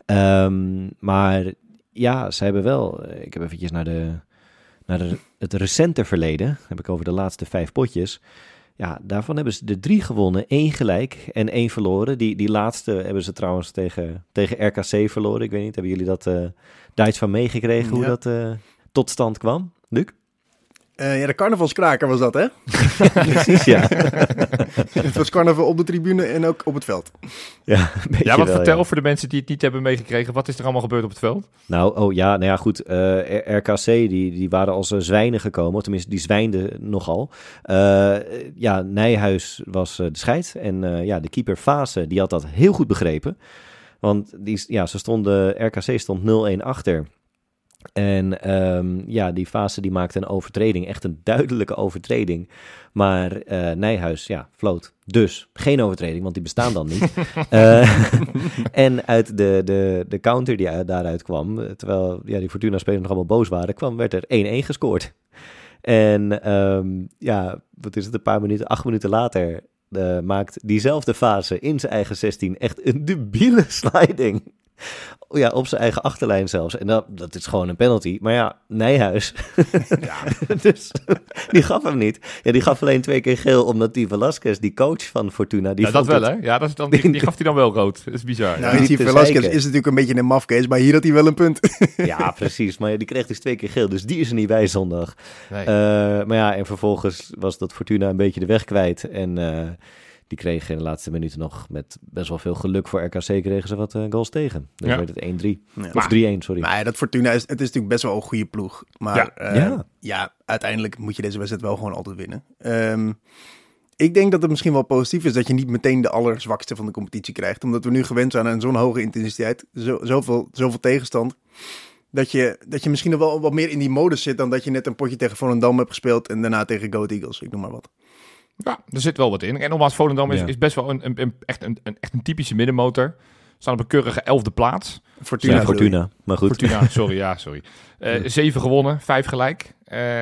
Maar ja, ze hebben wel... Ik heb eventjes naar het recente verleden, heb ik over de laatste 5 potjes. Ja, daarvan hebben ze er 3 gewonnen, 1 gelijk en 1 verloren. Die laatste hebben ze trouwens tegen RKC verloren. Ik weet niet, hebben jullie daar iets van meegekregen, hoe dat tot stand kwam? Luc? De carnavalskraker was dat, hè? Precies, ja. Het was carnaval op de tribune en ook op het veld. Ja, vertel voor de mensen die het niet hebben meegekregen. Wat is er allemaal gebeurd op het veld? Goed. RKC, die waren als zwijnen gekomen. Tenminste, die zwijnden nogal. Nijhuis was de scheids. En de keeper Fase, die had dat heel goed begrepen. Want RKC stond 0-1 achter. En die Fase die maakte een overtreding, echt een duidelijke overtreding. Maar Nijhuis, floot. Dus geen overtreding, want die bestaan dan niet. En uit de counter die daaruit kwam, terwijl die Fortuna-spelers nog allemaal boos waren, werd er 1-1 gescoord. En wat is het, 8 minuten later maakt diezelfde Fase in zijn eigen 16 echt een debiele sliding. Ja, op zijn eigen achterlijn zelfs. En dat is gewoon een penalty. Maar ja, Nijhuis. Ja. Dus die gaf hem niet. Ja, die gaf alleen 2 keer geel, omdat die Velasquez, die coach van Fortuna... Die Ja, dat vond wel, hè? Ja, dat is dan, die gaf hij dan wel rood. Dat is bizar. Nou, niet die te Velasquez zeiken. is natuurlijk een beetje een mafkees, maar hier had hij wel een punt. Ja, precies. Maar die kreeg dus 2 keer geel. Dus die is er niet bij zondag. Nee. Maar ja, en vervolgens was dat Fortuna een beetje de weg kwijt. En die kregen in de laatste minuten nog met best wel veel geluk voor RKC kregen ze wat goals tegen. Dus Ja. werd het 1-3. Ja. Of 3-1, sorry. Maar ja, dat Fortuna het is natuurlijk best wel een goede ploeg. Maar Ja. uiteindelijk moet je deze wedstrijd wel gewoon altijd winnen. Ik denk dat het misschien wel positief is dat je niet meteen de allerzwakste van de competitie krijgt. Omdat we nu gewend zijn aan zo'n hoge intensiteit, zoveel tegenstand. Dat je misschien nog wel wat meer in die modus zit dan dat je net een potje tegen Volendam hebt gespeeld en daarna tegen Go Ahead Eagles, ik noem maar wat. Ja, er zit wel wat in. En nogmaals, Volendam Ja. is best wel echt een typische middenmotor. Staan op een keurige 11e plaats. Fortuna. Ja, Fortuna. Maar goed. Fortuna, sorry. 7 gewonnen, 5 gelijk.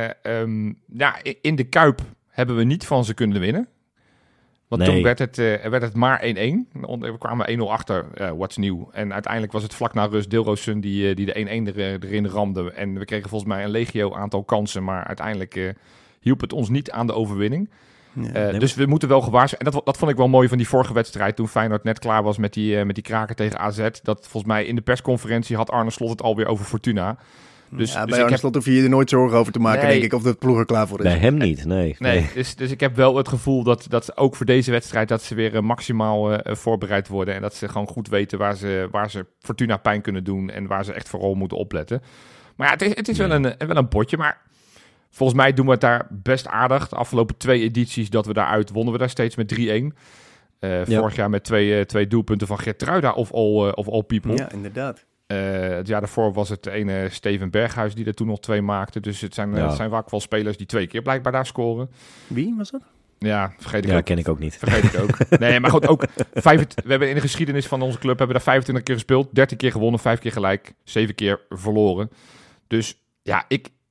In de Kuip hebben we niet van ze kunnen winnen. Want Nee. toen werd het maar 1-1. We kwamen 1-0 achter, what's nieuw. En uiteindelijk was het vlak na rust Dilrosun die de 1-1 erin ramde. En we kregen volgens mij een legio aantal kansen. Maar uiteindelijk hielp het ons niet aan de overwinning. Ja. Dus we moeten wel gewaarschuwd. En dat vond ik wel mooi van die vorige wedstrijd. Toen Feyenoord net klaar was met die kraker tegen AZ. Dat volgens mij in de persconferentie had Arne Slot het alweer over Fortuna. Dus Bij ik Arne heb... Slot hoef je je er nooit zorgen over te maken, Nee. denk ik, of de ploeg er klaar voor is. Bij hem niet, nee. Nee, dus ik heb wel het gevoel dat ook voor deze wedstrijd dat ze weer maximaal voorbereid worden. En dat ze gewoon goed weten waar ze Fortuna pijn kunnen doen en waar ze echt vooral moeten opletten. Maar ja, het is wel een potje, maar volgens mij doen we het daar best aardig. De afgelopen 2 edities dat we daaruit wonnen we daar steeds met 3-1. Vorig jaar met twee doelpunten van Geertruida of all people. Ja, inderdaad. Het jaar daarvoor was het ene Steven Berghuis die er toen nog 2 maakte. Dus het zijn vaak wel spelers die 2 keer blijkbaar daar scoren. Wie was dat? Ja, vergeet ik Ja, ook. ken ik ook niet. Vergeet ik ook. Nee, maar goed, ook we hebben in de geschiedenis van onze club hebben daar 25 keer gespeeld, 13 keer gewonnen, 5 keer gelijk, 7 keer verloren. Dus ja,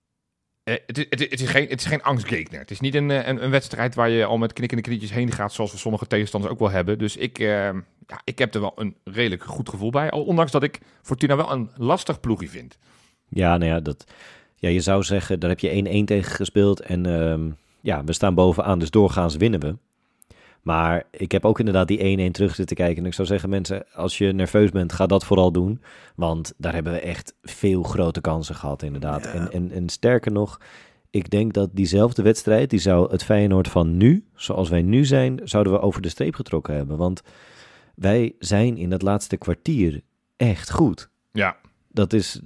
het is geen angstgegner. Het is niet een wedstrijd waar je al met knikkende knietjes heen gaat, zoals we sommige tegenstanders ook wel hebben. Dus ik heb er wel een redelijk goed gevoel bij. Ondanks dat ik Fortuna wel een lastig ploegie vind. Ja, nou ja, je zou zeggen, daar heb je 1-1 tegen gespeeld en we staan bovenaan, dus doorgaans winnen we. Maar ik heb ook inderdaad die 1-1 terug zitten kijken. En ik zou zeggen, mensen, als je nerveus bent, ga dat vooral doen. Want daar hebben we echt veel grote kansen gehad, inderdaad. Ja. En sterker nog, ik denk dat diezelfde wedstrijd, die zou het Feyenoord van nu, zoals wij nu zijn, zouden we over de streep getrokken hebben. Want wij zijn in dat laatste kwartier echt goed. Ja. Dat is,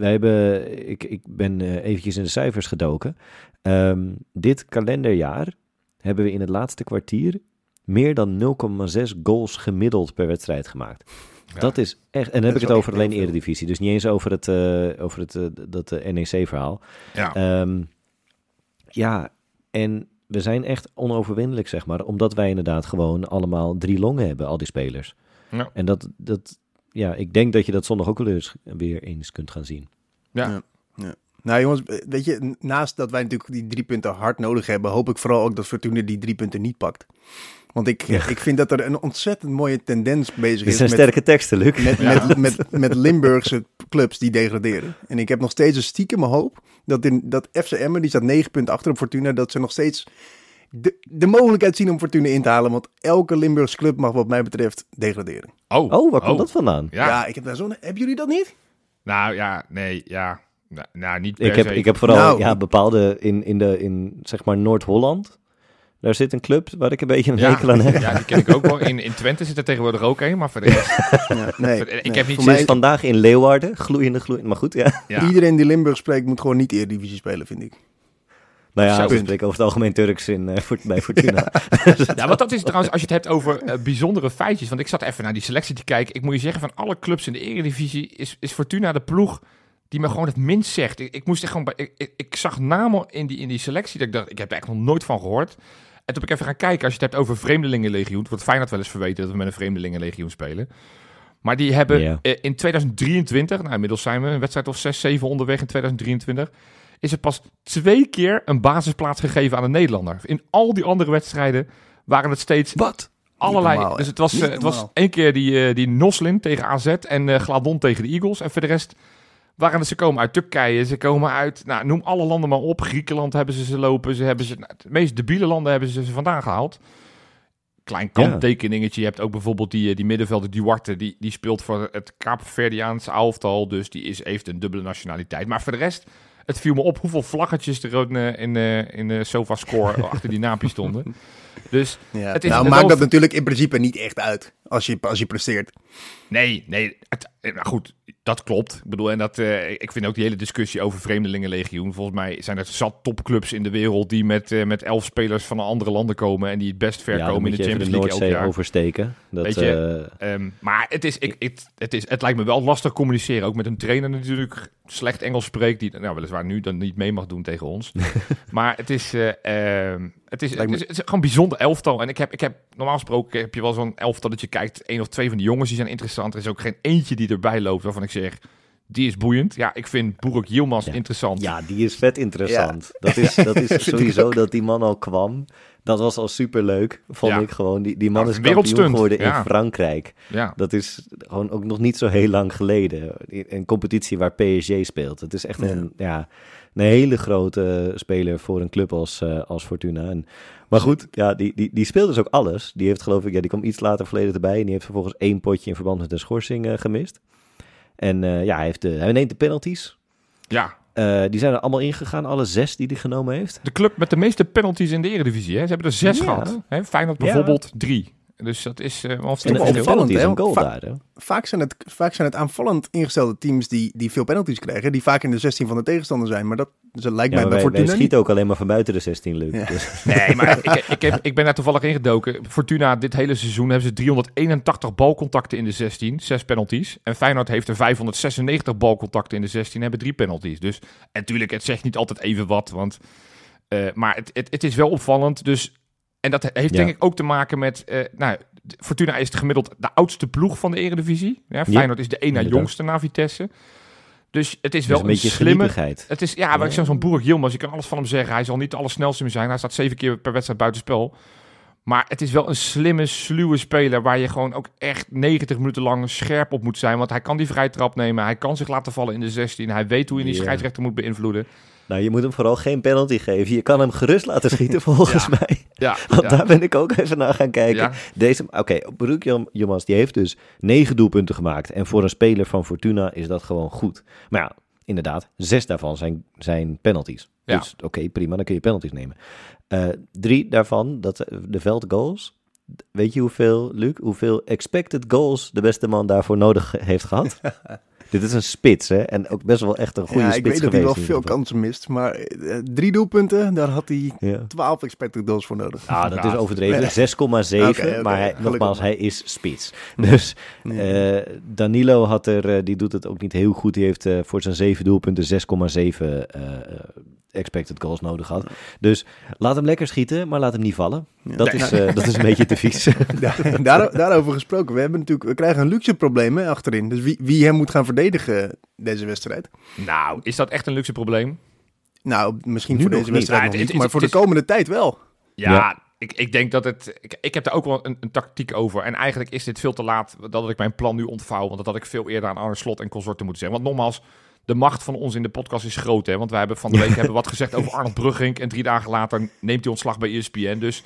ik ben eventjes in de cijfers gedoken. Dit kalenderjaar hebben we in het laatste kwartier meer dan 0,6 goals gemiddeld per wedstrijd gemaakt. Ja. Dat is echt, en dan heb ik het wel over echt alleen heel veel. Eredivisie, dus niet eens over dat NEC-verhaal. Ja. Ja, en we zijn echt onoverwinnelijk, zeg maar, omdat wij inderdaad gewoon allemaal 3 longen hebben, al die spelers. Ja. En ik denk dat je dat zondag ook wel weer eens kunt gaan zien. Ja. Nou jongens, weet je, naast dat wij natuurlijk die 3 punten hard nodig hebben, hoop ik vooral ook dat Fortuna die 3 punten niet pakt. Want ik vind dat er een ontzettend mooie tendens bezig Dit is zijn sterke teksten, Luc. met Limburgse clubs die degraderen. En ik heb nog steeds een stiekem hoop dat FC Emmen, die staat 9 punten achter op Fortuna, dat ze nog steeds de mogelijkheid zien om Fortuna in te halen. Want elke Limburgse club mag wat mij betreft degraderen. Oh, waar komt dat vandaan? Ja. Ik heb daar zo'n... Hebben jullie dat niet? Nou ja, nee, ja. Nou, niet per se. Ik heb vooral Nou, bepaalde in zeg maar Noord-Holland. Daar zit een club waar ik een beetje een hekel aan heb. Ja, die ken ik ook wel. In Twente zit er tegenwoordig ook een, maar voor de rest... Ja, nee. Ik heb niet Voor Sinds mij, vandaag in Leeuwarden, gloeiende. Maar goed, ja. Ja. iedereen die Limburg spreekt moet gewoon niet Eredivisie spelen, vind ik. Nou ja, Zo. we spreken over het algemeen Turks bij Fortuna. Ja, want dat is trouwens, als je het hebt over bijzondere feitjes. Want ik zat even naar die selectie te kijken. Ik moet je zeggen, van alle clubs in de Eredivisie is Fortuna de ploeg die me gewoon het minst zegt. Ik moest echt gewoon... Ik zag namen in die selectie dat ik dacht, ik heb er echt nog nooit van gehoord. En toen heb ik even gaan kijken, als je het hebt over Vreemdelingenlegioen. Het wordt Feyenoord wel eens verweten dat we met een Vreemdelingenlegioen spelen. Maar die hebben in 2023, nou inmiddels zijn we een wedstrijd of 6, 7 onderweg in 2023... is er pas 2 keer een basisplaats gegeven aan een Nederlander. In al die andere wedstrijden waren het steeds... Wat? allerlei. normaal, Dus hè. het was één keer die Noslin tegen AZ en Gladon tegen de Eagles. En voor de rest waren ze komen uit Turkije, ze komen uit, nou, noem alle landen maar op. Griekenland hebben ze lopen, de meest debiele landen hebben ze vandaan gehaald. Klein kanttekeningetje. Je hebt ook bijvoorbeeld die middenvelder Duarte, die speelt voor het Kaapverdiaanse elftal, dus heeft een dubbele nationaliteit. Maar voor de rest, het viel me op hoeveel vlaggetjes er in de SofaScore achter die naampjes stonden. Dus Ja. het is Nou, het maakt wel- dat natuurlijk in principe niet echt uit als je presteert. Nee, nou goed, dat klopt. Ik bedoel, ik vind ook die hele discussie over Vreemdelingenlegioen. Volgens mij zijn er zat topclubs in de wereld die met 11 spelers van andere landen komen en die het best ver komen in de Champions League elk Noordzee jaar. oversteken. Dat, Weet je, maar het lijkt me wel lastig communiceren. Ook met een trainer die natuurlijk slecht Engels spreekt, die weliswaar nu dan niet mee mag doen tegen ons. Maar het is gewoon een bijzonder elftal. En ik heb normaal gesproken heb je wel zo'n elftal dat je kijkt, 1 of 2 van die jongens die zijn interessant. Er is ook geen eentje die erbij loopt waarvan ik zeg, die is boeiend. Ja, ik vind Burak Yilmaz interessant. Ja, die is vet interessant. Ja. Dat is sowieso dat die man al kwam. Dat was al superleuk, vond ik gewoon. Die man is kampioen geworden in Frankrijk. Ja. Dat is gewoon ook nog niet zo heel lang geleden. Een competitie waar PSG speelt. Het is echt een hele grote speler voor een club als Fortuna. Maar goed, ja, die speelt dus ook alles. Die heeft geloof ik, die kwam iets later verleden erbij. En die heeft vervolgens 1 potje in verband met een schorsing gemist. En hij neemt de penalties. Ja. Die zijn er allemaal ingegaan, alle 6 die hij genomen heeft. De club met de meeste penalties in de Eredivisie. Hè? Ze hebben er 6 gehad. Hè? Feyenoord bijvoorbeeld 3. Dus dat is wel een penalty is een goal daar. Hè? Vaak zijn het aanvallend ingestelde teams die veel penalties krijgen. Die vaak in de 16 van de tegenstander zijn. Maar dat lijkt mij bij Fortuna wij schieten ook alleen maar van buiten de 16, Luc. Ja. Dus. Nee, maar ik ben daar toevallig ingedoken. Fortuna, dit hele seizoen hebben ze 381 balcontacten in de 16. 6 penalties. En Feyenoord heeft er 596 balcontacten in de 16. Hebben 3 penalties. Dus natuurlijk, het zegt niet altijd even wat. Maar het is wel opvallend. Dus... En dat heeft denk ik ook te maken met... Fortuna is gemiddeld de oudste ploeg van de Eredivisie. Ja, Feyenoord is de één na jongste na Vitesse. Dus het is wel een beetje slimme... Het is, maar ik zeg zo'n Burak Yilmaz, je kan alles van hem zeggen. Hij zal niet de allersnelste meer zijn. Hij staat 7 keer per wedstrijd buitenspel. Maar het is wel een slimme, sluwe speler... waar je gewoon ook echt 90 minuten lang scherp op moet zijn. Want hij kan die vrije trap nemen. Hij kan zich laten vallen in de 16. Hij weet hoe je die scheidsrechter moet beïnvloeden. Nou, je moet hem vooral geen penalty geven. Je kan hem gerust laten schieten, volgens mij. Ja, Want daar ben ik ook even naar gaan kijken. Ja. Burak Yilmaz, die heeft dus 9 doelpunten gemaakt. En voor een speler van Fortuna is dat gewoon goed. Maar ja, inderdaad, 6 daarvan zijn penalties. Ja. Dus prima, dan kun je penalties nemen. 3 daarvan, de veldgoals. Weet je hoeveel expected goals de beste man daarvoor nodig heeft gehad? Dit is een spits, hè? En ook best wel echt een goede spits geweest. Ik weet dat hij wel veel kansen mist, maar 3 doelpunten, daar had hij 12 expected goals voor nodig. Dat is overdreven. 6,7, maar nogmaals, hij is spits. Dus Danilo die doet het ook niet heel goed. Die heeft voor zijn 7 doelpunten 6,7 expected goals nodig gehad. Dus laat hem lekker schieten, maar laat hem niet vallen. Ja. Dat is een beetje te vies. Daarover gesproken, we krijgen een luxe probleem achterin. Dus wie hem moet gaan verdedigen deze wedstrijd? Nou, is dat echt een luxe probleem? Nou, misschien nu voor deze wedstrijd nog niet, maar voor de komende tijd wel. Ja. Ik denk dat ik heb daar ook wel een tactiek over. En eigenlijk is dit veel te laat dat ik mijn plan nu ontvouw. Want dat had ik veel eerder aan Arne Slot en consorten moeten zeggen. Want nogmaals, de macht van ons in de podcast is groot. Hè? Want wij hebben van de week wat gezegd over Arnold Bruggenk. En 3 dagen later neemt hij ontslag bij ESPN. Dus,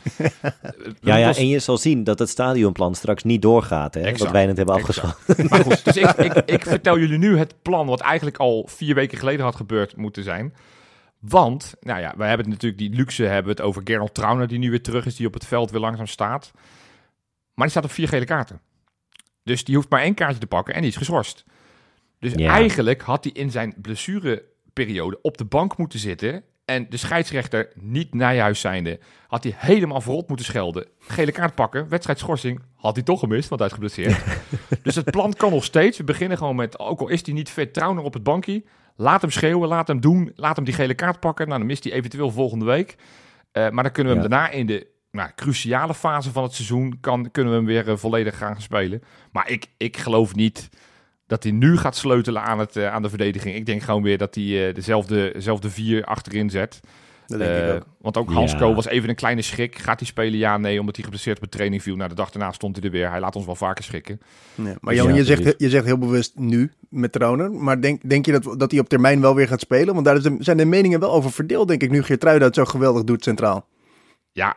en je zal zien dat het stadionplan straks niet doorgaat. Hè? Exact, wat wij net hebben afgesproken. Maar goed, dus ik vertel jullie nu het plan wat eigenlijk al 4 weken geleden had gebeurd moeten zijn. Want, wij hebben natuurlijk die luxe, hebben het over Gernot Trauner die nu weer terug is, die op het veld weer langzaam staat. Maar die staat op 4 gele kaarten. Dus die hoeft maar 1 kaartje te pakken en die is geschorst. Dus eigenlijk had hij in zijn blessureperiode op de bank moeten zitten en de scheidsrechter niet Nijhuis zijnde, had hij helemaal verrot moeten schelden. Gele kaart pakken, wedstrijdschorsing, had hij toch gemist, want hij is geblesseerd. Dus het plan kan nog steeds. We beginnen gewoon met, ook al is hij niet fit, Trauner op het bankje. Laat hem schreeuwen, laat hem doen, laat hem die gele kaart pakken. Nou, dan mist hij eventueel volgende week. Maar dan kunnen we hem daarna in de cruciale fase van het seizoen, kunnen we hem weer volledig gaan spelen. Maar ik geloof niet dat hij nu gaat sleutelen aan de verdediging. Ik denk gewoon weer dat hij dezelfde 4 achterin zet. Dat denk ik ook. Want ook Hansko was even een kleine schrik. Gaat hij spelen? Ja, nee, omdat hij geblesseerd op de training viel. Nou, de dag daarna stond hij er weer. Hij laat ons wel vaker schrikken. Nee, maar Johan, je zegt heel bewust nu met Trauner. Maar denk je dat hij op termijn wel weer gaat spelen? Want daar zijn de meningen wel over verdeeld, denk ik, nu Geertruida het zo geweldig doet centraal. Ja,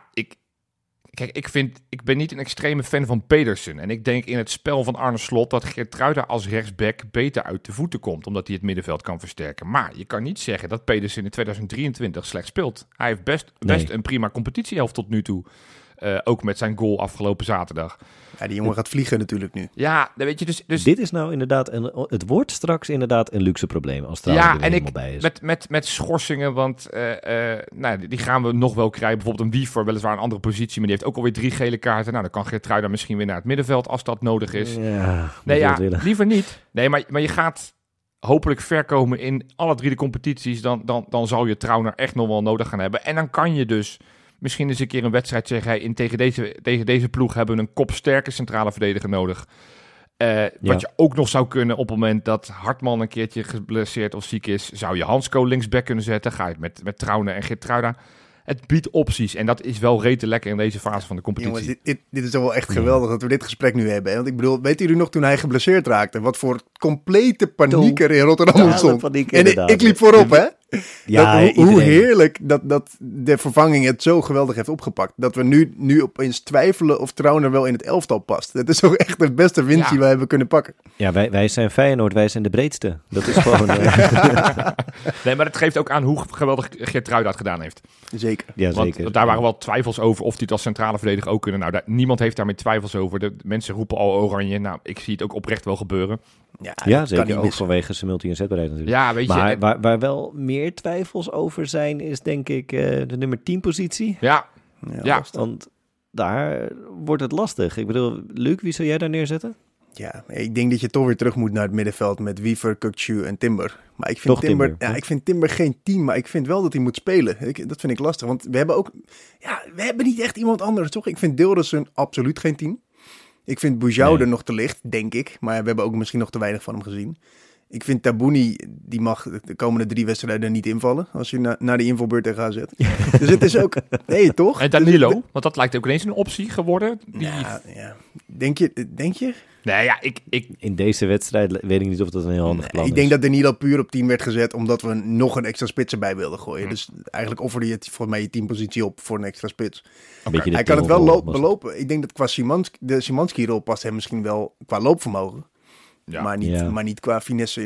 ik ben niet een extreme fan van Pedersen. En ik denk in het spel van Arne Slot dat Geertruida als rechtsback beter uit de voeten komt. Omdat hij het middenveld kan versterken. Maar je kan niet zeggen dat Pedersen in 2023 slecht speelt. Hij heeft best een prima competitiehelft tot nu toe. Ook met zijn goal afgelopen zaterdag. Ja, die jongen gaat vliegen natuurlijk nu. Ja, dan weet je dus... Dit is nou inderdaad... het wordt straks inderdaad een luxe probleem als Trauner er helemaal bij is. Met schorsingen, want die gaan we nog wel krijgen. Bijvoorbeeld een Wiever, weliswaar een andere positie, maar die heeft ook alweer 3 gele kaarten. Nou, dan kan Geertruida misschien weer naar het middenveld als dat nodig is. Ja, liever niet. Nee, maar je gaat hopelijk ver komen in alle 3 de competities. Dan zal je Trauner echt nog wel nodig gaan hebben. En dan kan je dus... Misschien eens een keer een wedstrijd zeggen... tegen deze ploeg hebben we een kopsterke centrale verdediger nodig. Wat je ook nog zou kunnen op het moment dat Hartman een keertje geblesseerd of ziek is... zou je Hansko linksback kunnen zetten. Ga je met Trauner en Geertruida. Het biedt opties en dat is wel rete lekker in deze fase van de competitie. Jongens, dit is toch wel echt geweldig dat we dit gesprek nu hebben. Hè? Want ik bedoel, weten jullie nog toen hij geblesseerd raakte? Wat voor complete paniek er in Rotterdam ontstond. En ik liep voorop, hè? Ja, hoe heerlijk dat de vervanging het zo geweldig heeft opgepakt. Dat we nu opeens twijfelen of Trauner wel in het elftal past. Dat is toch echt de beste winst die wij hebben kunnen pakken. Ja, wij zijn Feyenoord, wij zijn de breedste. Dat is gewoon... Nee, maar het geeft ook aan hoe geweldig Geertruida het gedaan heeft. Zeker. Ja, want zeker. Daar waren wel twijfels over of hij het als centrale verdediger ook kunnen. Nou, niemand heeft daarmee twijfels over. De mensen roepen al oranje. Nou, ik zie het ook oprecht wel gebeuren. Ja, zeker. Ook vanwege zijn multi-inzetbaarheid natuurlijk. Ja, weet je. Maar waar wel meer twijfels over zijn, is denk ik de nummer 10 positie. Ja. Want daar wordt het lastig. Ik bedoel, Luc, wie zou jij daar neerzetten? Ja, ik denk dat je toch weer terug moet naar het middenveld met Wiever, Kukçu en Timber. Maar ik vind Timber, ik vind Timber geen 10, maar ik vind wel dat hij moet spelen. Dat vind ik lastig, want we hebben niet echt iemand anders, toch? Ik vind Dilrosun absoluut geen 10. Ik vind Boujou er nog te licht, denk ik. Maar we hebben ook misschien nog te weinig van hem gezien. Ik vind Tabouni, die mag de komende 3 wedstrijden niet invallen. Als je naar de invalbeurt tegen AZ. Dus het is ook... Nee, toch? En Danilo, want dat lijkt ook ineens een optie geworden. Ja. Denk je? Nee, ja, In deze wedstrijd weet ik niet of dat een heel handig plan is. Ik denk dat Danilo puur op 10 werd gezet, omdat we nog een extra spits erbij wilden gooien. Dus eigenlijk offerde je het volgens mij je 10 positie op voor een extra spits. Hij kan het wel belopen. Ik denk dat qua de Szymanski-rol past hem misschien wel qua loopvermogen. Ja. Maar niet qua finesse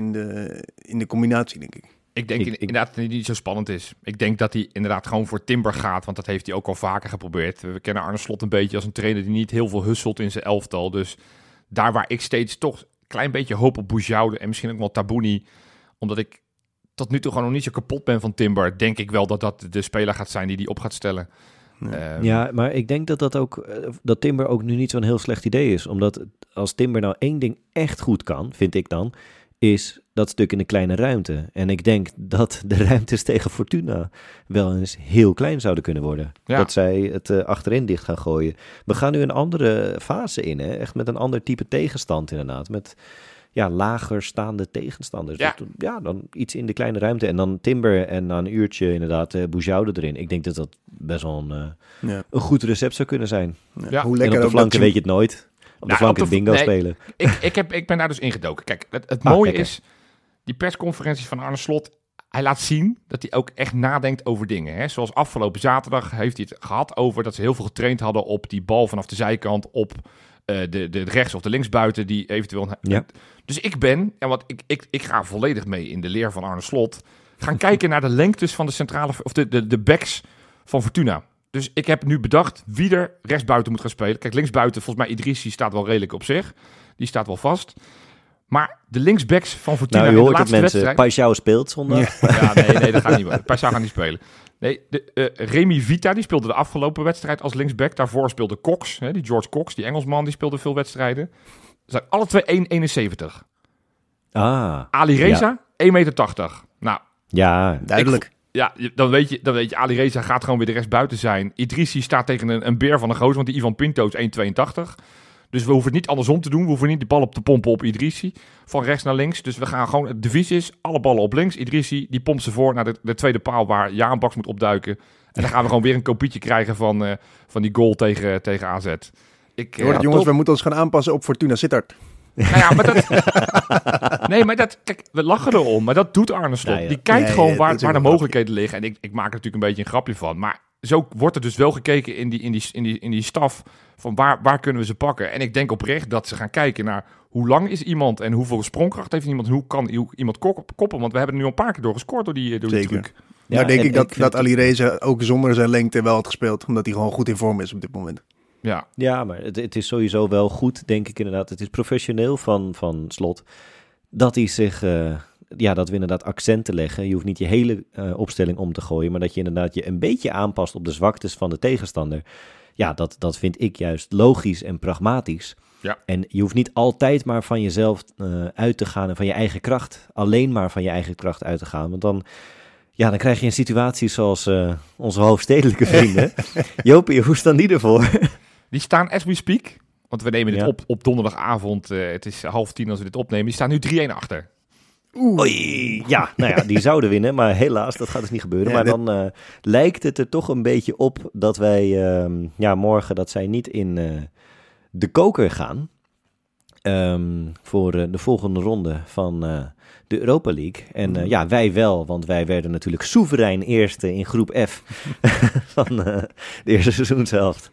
in de combinatie, denk ik. Ik denk inderdaad dat het niet zo spannend is. Ik denk dat hij inderdaad gewoon voor Timber gaat, want dat heeft hij ook al vaker geprobeerd. We kennen Arne Slot een beetje als een trainer die niet heel veel husselt in zijn elftal. Dus daar waar ik steeds toch een klein beetje hoop op Boujou en misschien ook wel Tabouni, omdat ik tot nu toe gewoon nog niet zo kapot ben van Timber, denk ik wel dat de speler gaat zijn die op gaat stellen. Ja, maar ik denk dat Timber ook nu niet zo'n heel slecht idee is. Omdat als Timber nou 1 ding echt goed kan, vind ik dan, is dat stuk in de kleine ruimte. En ik denk dat de ruimtes tegen Fortuna wel eens heel klein zouden kunnen worden. Ja. Dat zij het achterin dicht gaan gooien. We gaan nu een andere fase in, hè? Echt met een ander type tegenstand inderdaad. Met lager staande tegenstanders. Ja. Dan iets in de kleine ruimte. En dan Timber en na een uurtje inderdaad Boujou erin. Ik denk dat dat best wel een goed recept zou kunnen zijn. Ja. Hoe lekker en op de flanken weet je het nooit. Op de flanken bingo spelen. Ik ben daar dus ingedoken. Kijk, het mooie is, die persconferenties van Arne Slot, hij laat zien dat hij ook echt nadenkt over dingen. Hè? Zoals afgelopen zaterdag heeft hij het gehad over dat ze heel veel getraind hadden op die bal vanaf de zijkant op de rechts- of de linksbuiten die eventueel... Ja. Dus ik ga volledig mee in de leer van Arne Slot. Gaan kijken naar de lengtes van de centrale... of de backs van Fortuna. Dus ik heb nu bedacht wie er rechtsbuiten moet gaan spelen. Kijk, linksbuiten, volgens mij Idrissi staat wel redelijk op zich. Die staat wel vast. Maar de linksbacks van Fortuna in de laatste wedstrijd... Paixão speelt zondag. Ja, nee, dat gaat niet worden. Paixão gaat niet spelen. Nee, Remy Vita, die speelde de afgelopen wedstrijd als linksback. Daarvoor speelde Cox, die George Cox, die Engelsman, die speelde veel wedstrijden. Ze zijn alle twee 1,71. Ali Reza, 1,80 meter. Nou, ja, duidelijk. Dan weet je, Ali Reza gaat gewoon weer de rechtsbuiten zijn. Idrissi staat tegen een beer van een gozer, want die Ivan Pinto is 1,82. Dus we hoeven het niet andersom te doen. We hoeven niet die bal op te pompen op Idrissi. Van rechts naar links. Dus we gaan gewoon... De devies is, alle ballen op links. Idrissi, die pompt ze voor naar de tweede paal waar Jaan Baks moet opduiken. En dan gaan we gewoon weer een kopietje krijgen van die goal tegen AZ. Jongens, we moeten ons gaan aanpassen op Fortuna Sittard. Nou ja, maar dat... Nee, maar dat... Kijk, we lachen erom, maar dat doet Arne Slot. Ja, ja. Die kijkt gewoon waar de wel mogelijkheden liggen. En ik maak er natuurlijk een beetje een grapje van. Maar zo wordt er dus wel gekeken in die staf van waar kunnen we ze pakken. En ik denk oprecht dat ze gaan kijken naar hoe lang is iemand en hoeveel sprongkracht heeft iemand. Hoe kan iemand koppen? Want we hebben er nu al een paar keer door gescoord door die truc. Ja, nou denk ik dat Ali Reza ook zonder zijn lengte wel had gespeeld. Omdat hij gewoon goed in vorm is op dit moment. Ja, maar het is sowieso wel goed, denk ik inderdaad. Het is professioneel van Slot dat hij zich... dat we inderdaad accenten leggen. Je hoeft niet je hele opstelling om te gooien, maar dat je inderdaad je een beetje aanpast op de zwaktes van de tegenstander. Ja, dat vind ik juist logisch en pragmatisch. Ja. En je hoeft niet altijd maar van jezelf uit te gaan en van je eigen kracht, alleen maar van je eigen kracht uit te gaan. Want dan krijg je een situatie zoals onze hoofdstedelijke vrienden. Jopie, hoe staan die ervoor? Die staan as we speak, want we nemen dit op donderdagavond. Het is 9:30 als we dit opnemen. Die staan nu 3-1 achter. Oei. Ja, nou ja, die zouden winnen, maar helaas, dat gaat dus niet gebeuren. Maar dan lijkt het er toch een beetje op dat wij morgen, dat zij niet in de koker gaan voor de volgende ronde van de Europa League. En wij wel, want wij werden natuurlijk soeverein eerste in groep F van de eerste seizoenshelft.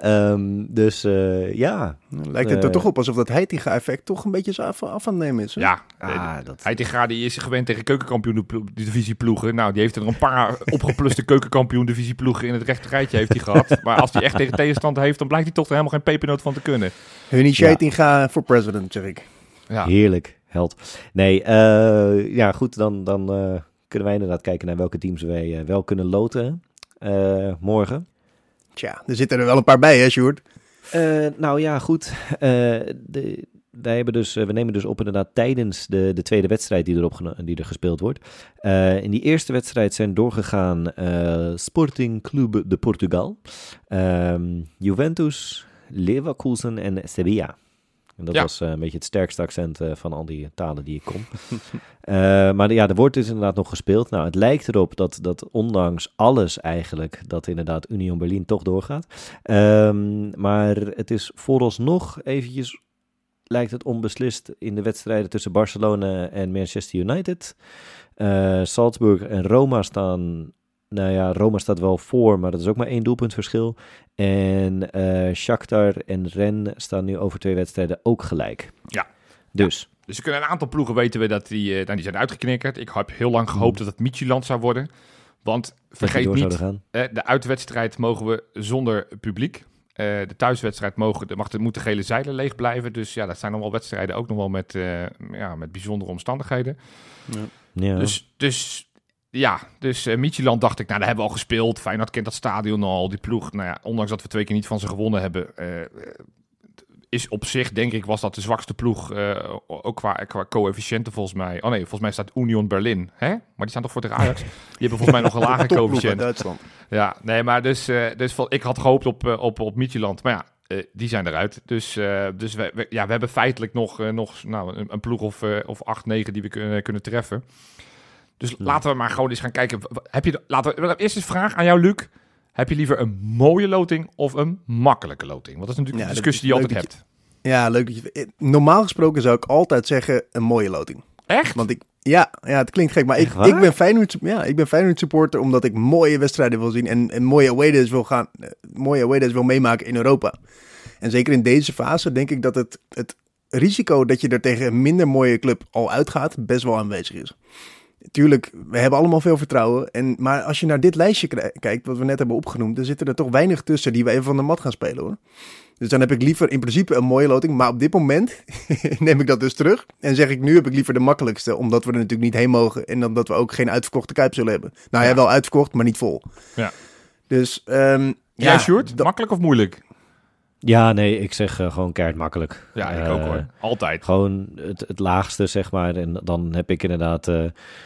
Lijkt het er toch op alsof dat Heitinga-effect toch een beetje af aan het nemen is. Hè? Ja, Heitinga die is gewend tegen keukenkampioen-divisieploegen. Nou, die heeft er een paar opgepluste keukenkampioen-divisieploegen in het rechte rijtje heeft hij gehad. Maar als hij echt tegen tegenstander heeft, dan blijkt hij toch er helemaal geen pepernoot van te kunnen. Hunnie Heitinga voor president, zeg ik. Ja. Heerlijk, held. Nee, goed, dan kunnen wij inderdaad kijken naar welke teams wij wel kunnen loten morgen. Tja, er zitten er wel een paar bij, hè, Sjoerd? Goed. We nemen dus op inderdaad tijdens de tweede wedstrijd die er gespeeld wordt. In die eerste wedstrijd zijn doorgegaan Sporting Clube de Portugal, Juventus, Leverkusen en Sevilla. En dat was een beetje het sterkste accent van al die talen die ik kon. Maar er wordt dus inderdaad nog gespeeld. Nou, het lijkt erop dat ondanks alles eigenlijk, dat inderdaad Union Berlin toch doorgaat. Maar het is vooralsnog eventjes, lijkt het onbeslist in de wedstrijden tussen Barcelona en Manchester United. Salzburg en Roma staan... Nou ja, Roma staat wel voor, maar dat is ook maar 1 doelpunt verschil. En Shakhtar en Rennes staan nu over 2 wedstrijden ook gelijk. Ja. Dus er kunnen een aantal ploegen weten we dat die zijn uitgeknikkerd. Ik heb heel lang gehoopt dat het Midtjylland zou worden. Want vergeet niet, de uitwedstrijd mogen we zonder publiek. De thuiswedstrijd moet de gele zeilen leeg blijven. Dus ja, dat zijn nog wel wedstrijden ook nog wel met bijzondere omstandigheden. Ja. Dus Midtjylland dacht ik, daar hebben we al gespeeld. Feyenoord kent dat stadion al, die ploeg. Nou ja, ondanks dat we 2 keer niet van ze gewonnen hebben, is op zich, denk ik, was dat de zwakste ploeg. Ook qua coëfficiënten volgens mij. Oh nee, volgens mij staat Union Berlin. Hè? Maar die staan toch voor tegen Ajax? Die hebben volgens mij nog een lage coëfficiënt. Duitsland. Ja, nee, maar dus ik had gehoopt op Midtjylland. Maar ja, die zijn eruit. Dus we hebben feitelijk nog een ploeg of 8, 9 die we kunnen treffen. Dus laten we maar gewoon eens gaan kijken. Eerst eens vraag aan jou, Luc. Heb je liever een mooie loting of een makkelijke loting? Want dat is natuurlijk een discussie die je altijd hebt. Ja, leuk dat je... Normaal gesproken zou ik altijd zeggen een mooie loting. Echt? Want het klinkt gek, maar ik ben Feyenoord supporter omdat ik mooie wedstrijden wil zien en mooie away days wil meemaken in Europa. En zeker in deze fase denk ik dat het risico dat je er tegen een minder mooie club al uitgaat best wel aanwezig is. Tuurlijk, we hebben allemaal veel vertrouwen. Maar als je naar dit lijstje kijkt, wat we net hebben opgenoemd, dan zitten er toch weinig tussen die we even van de mat gaan spelen, hoor. Dus dan heb ik liever in principe een mooie loting. Maar op dit moment neem ik dat dus terug. En zeg ik, nu heb ik liever de makkelijkste. Omdat we er natuurlijk niet heen mogen. En omdat we ook geen uitverkochte Kuip zullen hebben. Nou ja, wel uitverkocht, maar niet vol. Ja. Dus, jij, Sjoerd, makkelijk of moeilijk? Ja, nee, ik zeg gewoon keihard makkelijk. Ja, ik ook hoor. Altijd. Gewoon het laagste, zeg maar. En dan heb ik inderdaad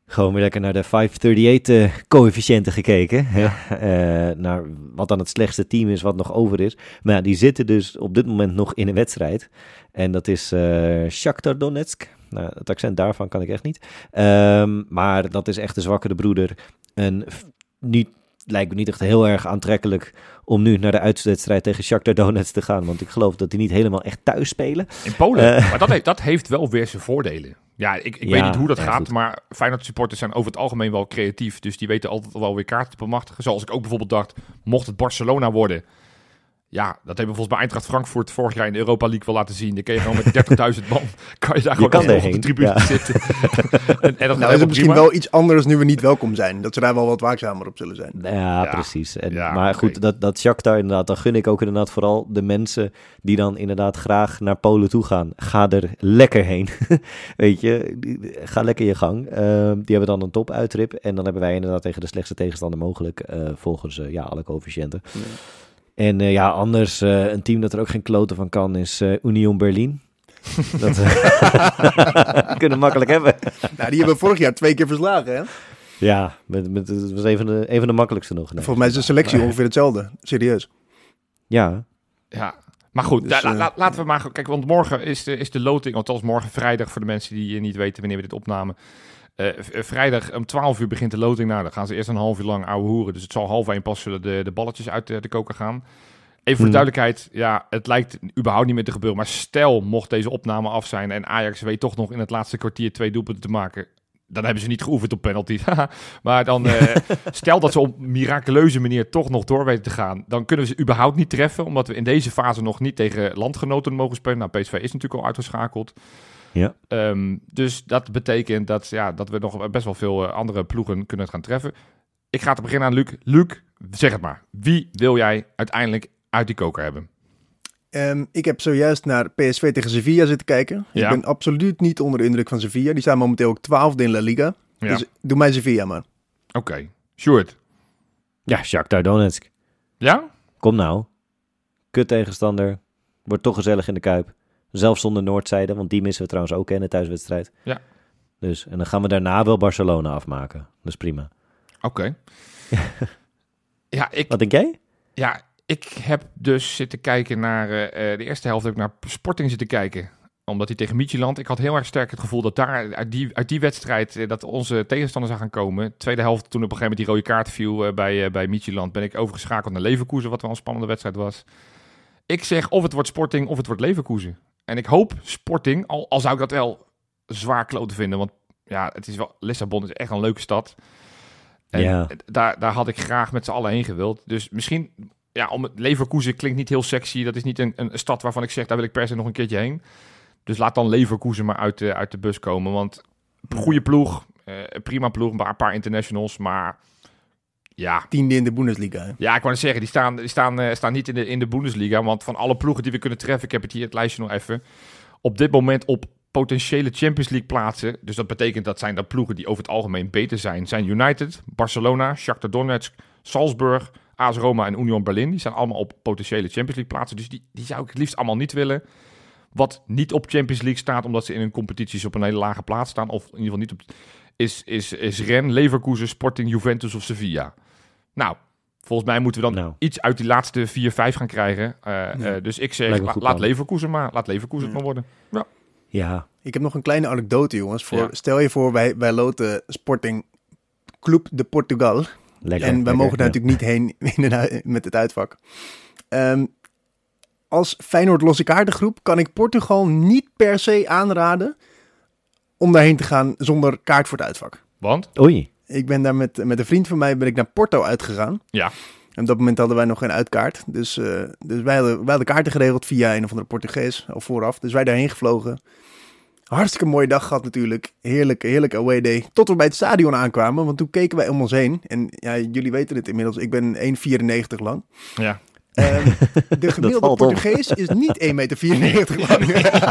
Gewoon weer lekker naar de 538 coëfficiënten gekeken. Naar wat dan het slechtste team is wat nog over is. Maar ja, die zitten dus op dit moment nog in een wedstrijd. En dat is Shakhtar Donetsk. Nou, het accent daarvan kan ik echt niet. Maar dat is echt de zwakkere broeder. En lijkt me niet echt heel erg aantrekkelijk om nu naar de uitwedstrijd tegen Shakhtar Donetsk te gaan. Want ik geloof dat die niet helemaal echt thuis spelen. In Polen. Maar dat heeft wel weer zijn voordelen. Ja, ik weet niet hoe dat gaat, goed. maar Feyenoord supporters zijn over het algemeen wel creatief. Dus die weten altijd wel weer kaarten te bemachtigen. Zoals ik ook bijvoorbeeld dacht, mocht het Barcelona worden. Ja, dat hebben we volgens mij Eintracht Frankfurt vorig jaar in de Europa League wel laten zien. Dan kun je gewoon met 30.000 man, kan je daar gewoon op de tribune zitten. en dat nou is het misschien wel iets anders nu we niet welkom zijn. Dat ze daar wel wat waakzamer op zullen zijn. Ja, precies. Maar goed, dat Shakhtar inderdaad, dan gun ik ook inderdaad vooral de mensen die dan inderdaad graag naar Polen toe gaan. Ga er lekker heen. Weet je, ga lekker je gang. Die hebben dan een topuittrip. En dan hebben wij inderdaad tegen de slechtste tegenstander mogelijk, volgens alle coëfficiënten. Ja. En anders, een team dat er ook geen kloten van kan, is Union Berlin. Dat kunnen makkelijk hebben. Nou, die hebben vorig jaar 2 keer verslagen, hè? Ja, het was even de makkelijkste nog. Volgens mij is de selectie ongeveer hetzelfde. Serieus. Ja. Ja, maar goed, dus, laten we maar... Kijk, want morgen is de loting, althans morgen vrijdag, voor de mensen die niet weten wanneer we dit opnamen. Vrijdag om 12 uur begint de loting. Nou, dan gaan ze eerst een half uur lang ouwe hoeren. Dus het zal 12:30 pas zullen de balletjes uit de koker gaan. Even voor de duidelijkheid. Ja, het lijkt überhaupt niet meer te gebeuren. Maar stel, mocht deze opname af zijn en Ajax weet toch nog in het laatste kwartier 2 doelpunten te maken. Dan hebben ze niet geoefend op penalty. Maar dan stel dat ze op miraculeuze manier toch nog door weten te gaan. Dan kunnen we ze überhaupt niet treffen. Omdat we in deze fase nog niet tegen landgenoten mogen spelen. Nou, PSV is natuurlijk al uitgeschakeld. Ja. Dus dat betekent dat we nog best wel veel andere ploegen kunnen gaan treffen. Ik ga te beginnen aan Luc. Luc, zeg het maar. Wie wil jij uiteindelijk uit die koker hebben? Ik heb zojuist naar PSV tegen Sevilla zitten kijken. Ja. Ik ben absoluut niet onder de indruk van Sevilla. Die staan momenteel ook 12e in La Liga. Ja. Dus doe mij Sevilla maar. Oké. Sjoerd? Ja, Shakhtar Donetsk. Ja? Kom nou. Kut tegenstander. Wordt toch gezellig in de Kuip. Zelfs zonder Noordzijde, want die missen we trouwens ook in de thuiswedstrijd. Ja. Dus, en dan gaan we daarna wel Barcelona afmaken. Dat is prima. Oké. Wat denk jij? Ja, ik heb dus zitten kijken naar... de eerste helft heb ik naar Sporting zitten kijken. Omdat hij tegen Midtjylland... Ik had heel erg sterk het gevoel dat daar uit die wedstrijd... dat onze tegenstander zou gaan komen. Tweede helft, toen op een gegeven moment die rode kaart viel bij Midtjylland... ben ik overgeschakeld naar Leverkusen, wat wel een spannende wedstrijd was. Ik zeg of het wordt Sporting of het wordt Leverkusen. En ik hoop Sporting, al zou ik dat wel zwaar kloten vinden. Want ja, het is wel, Lissabon is echt een leuke stad. En daar had ik graag met z'n allen heen gewild. Dus misschien, Leverkusen klinkt niet heel sexy. Dat is niet een stad waarvan ik zeg, daar wil ik per se nog een keertje heen. Dus laat dan Leverkusen maar uit de bus komen. Want een goede ploeg, prima ploeg, een paar internationals, maar... Ja. 10e in de Bundesliga. Hè? Ja, ik wou net zeggen, die staan niet in de Bundesliga. Want van alle ploegen die we kunnen treffen, ik heb het hier het lijstje nog even. Op dit moment op potentiële Champions League plaatsen. Dus dat betekent dat zijn de ploegen die over het algemeen beter zijn United, Barcelona, Shakhtar Donetsk, Salzburg, AS Roma en Union Berlin. Die staan allemaal op potentiële Champions League plaatsen. Dus die zou ik het liefst allemaal niet willen. Wat niet op Champions League staat, omdat ze in hun competities op een hele lage plaats staan. Of in ieder geval niet op... Is Rennes, Leverkusen, Sporting, Juventus of Sevilla. Nou, volgens mij moeten we dan iets uit die laatste 4-5 gaan krijgen. Dus ik zeg, laat Leverkusen maar. Laat Leverkusen het maar worden. Ja. Ik heb nog een kleine anekdote, jongens. Stel je voor, wij loten Sporting Club de Portugal. En wij mogen daar natuurlijk niet heen met het uitvak. Als Feyenoord losse kaartengroep kan ik Portugal niet per se aanraden om daarheen te gaan zonder kaart voor het uitvak. Want? Oei. Ik ben daar met een vriend van mij naar Porto uitgegaan. Ja. En op dat moment hadden wij nog geen uitkaart. Dus wij hadden kaarten geregeld via een of andere Portugees al vooraf. Dus wij daarheen gevlogen. Hartstikke mooie dag gehad natuurlijk. Heerlijk away day. Tot we bij het stadion aankwamen. Want toen keken wij om ons heen. En ja, jullie weten het inmiddels. Ik ben 1,94 lang. Ja. De gemiddelde valt op. Portugees is niet 1,94 meter lang.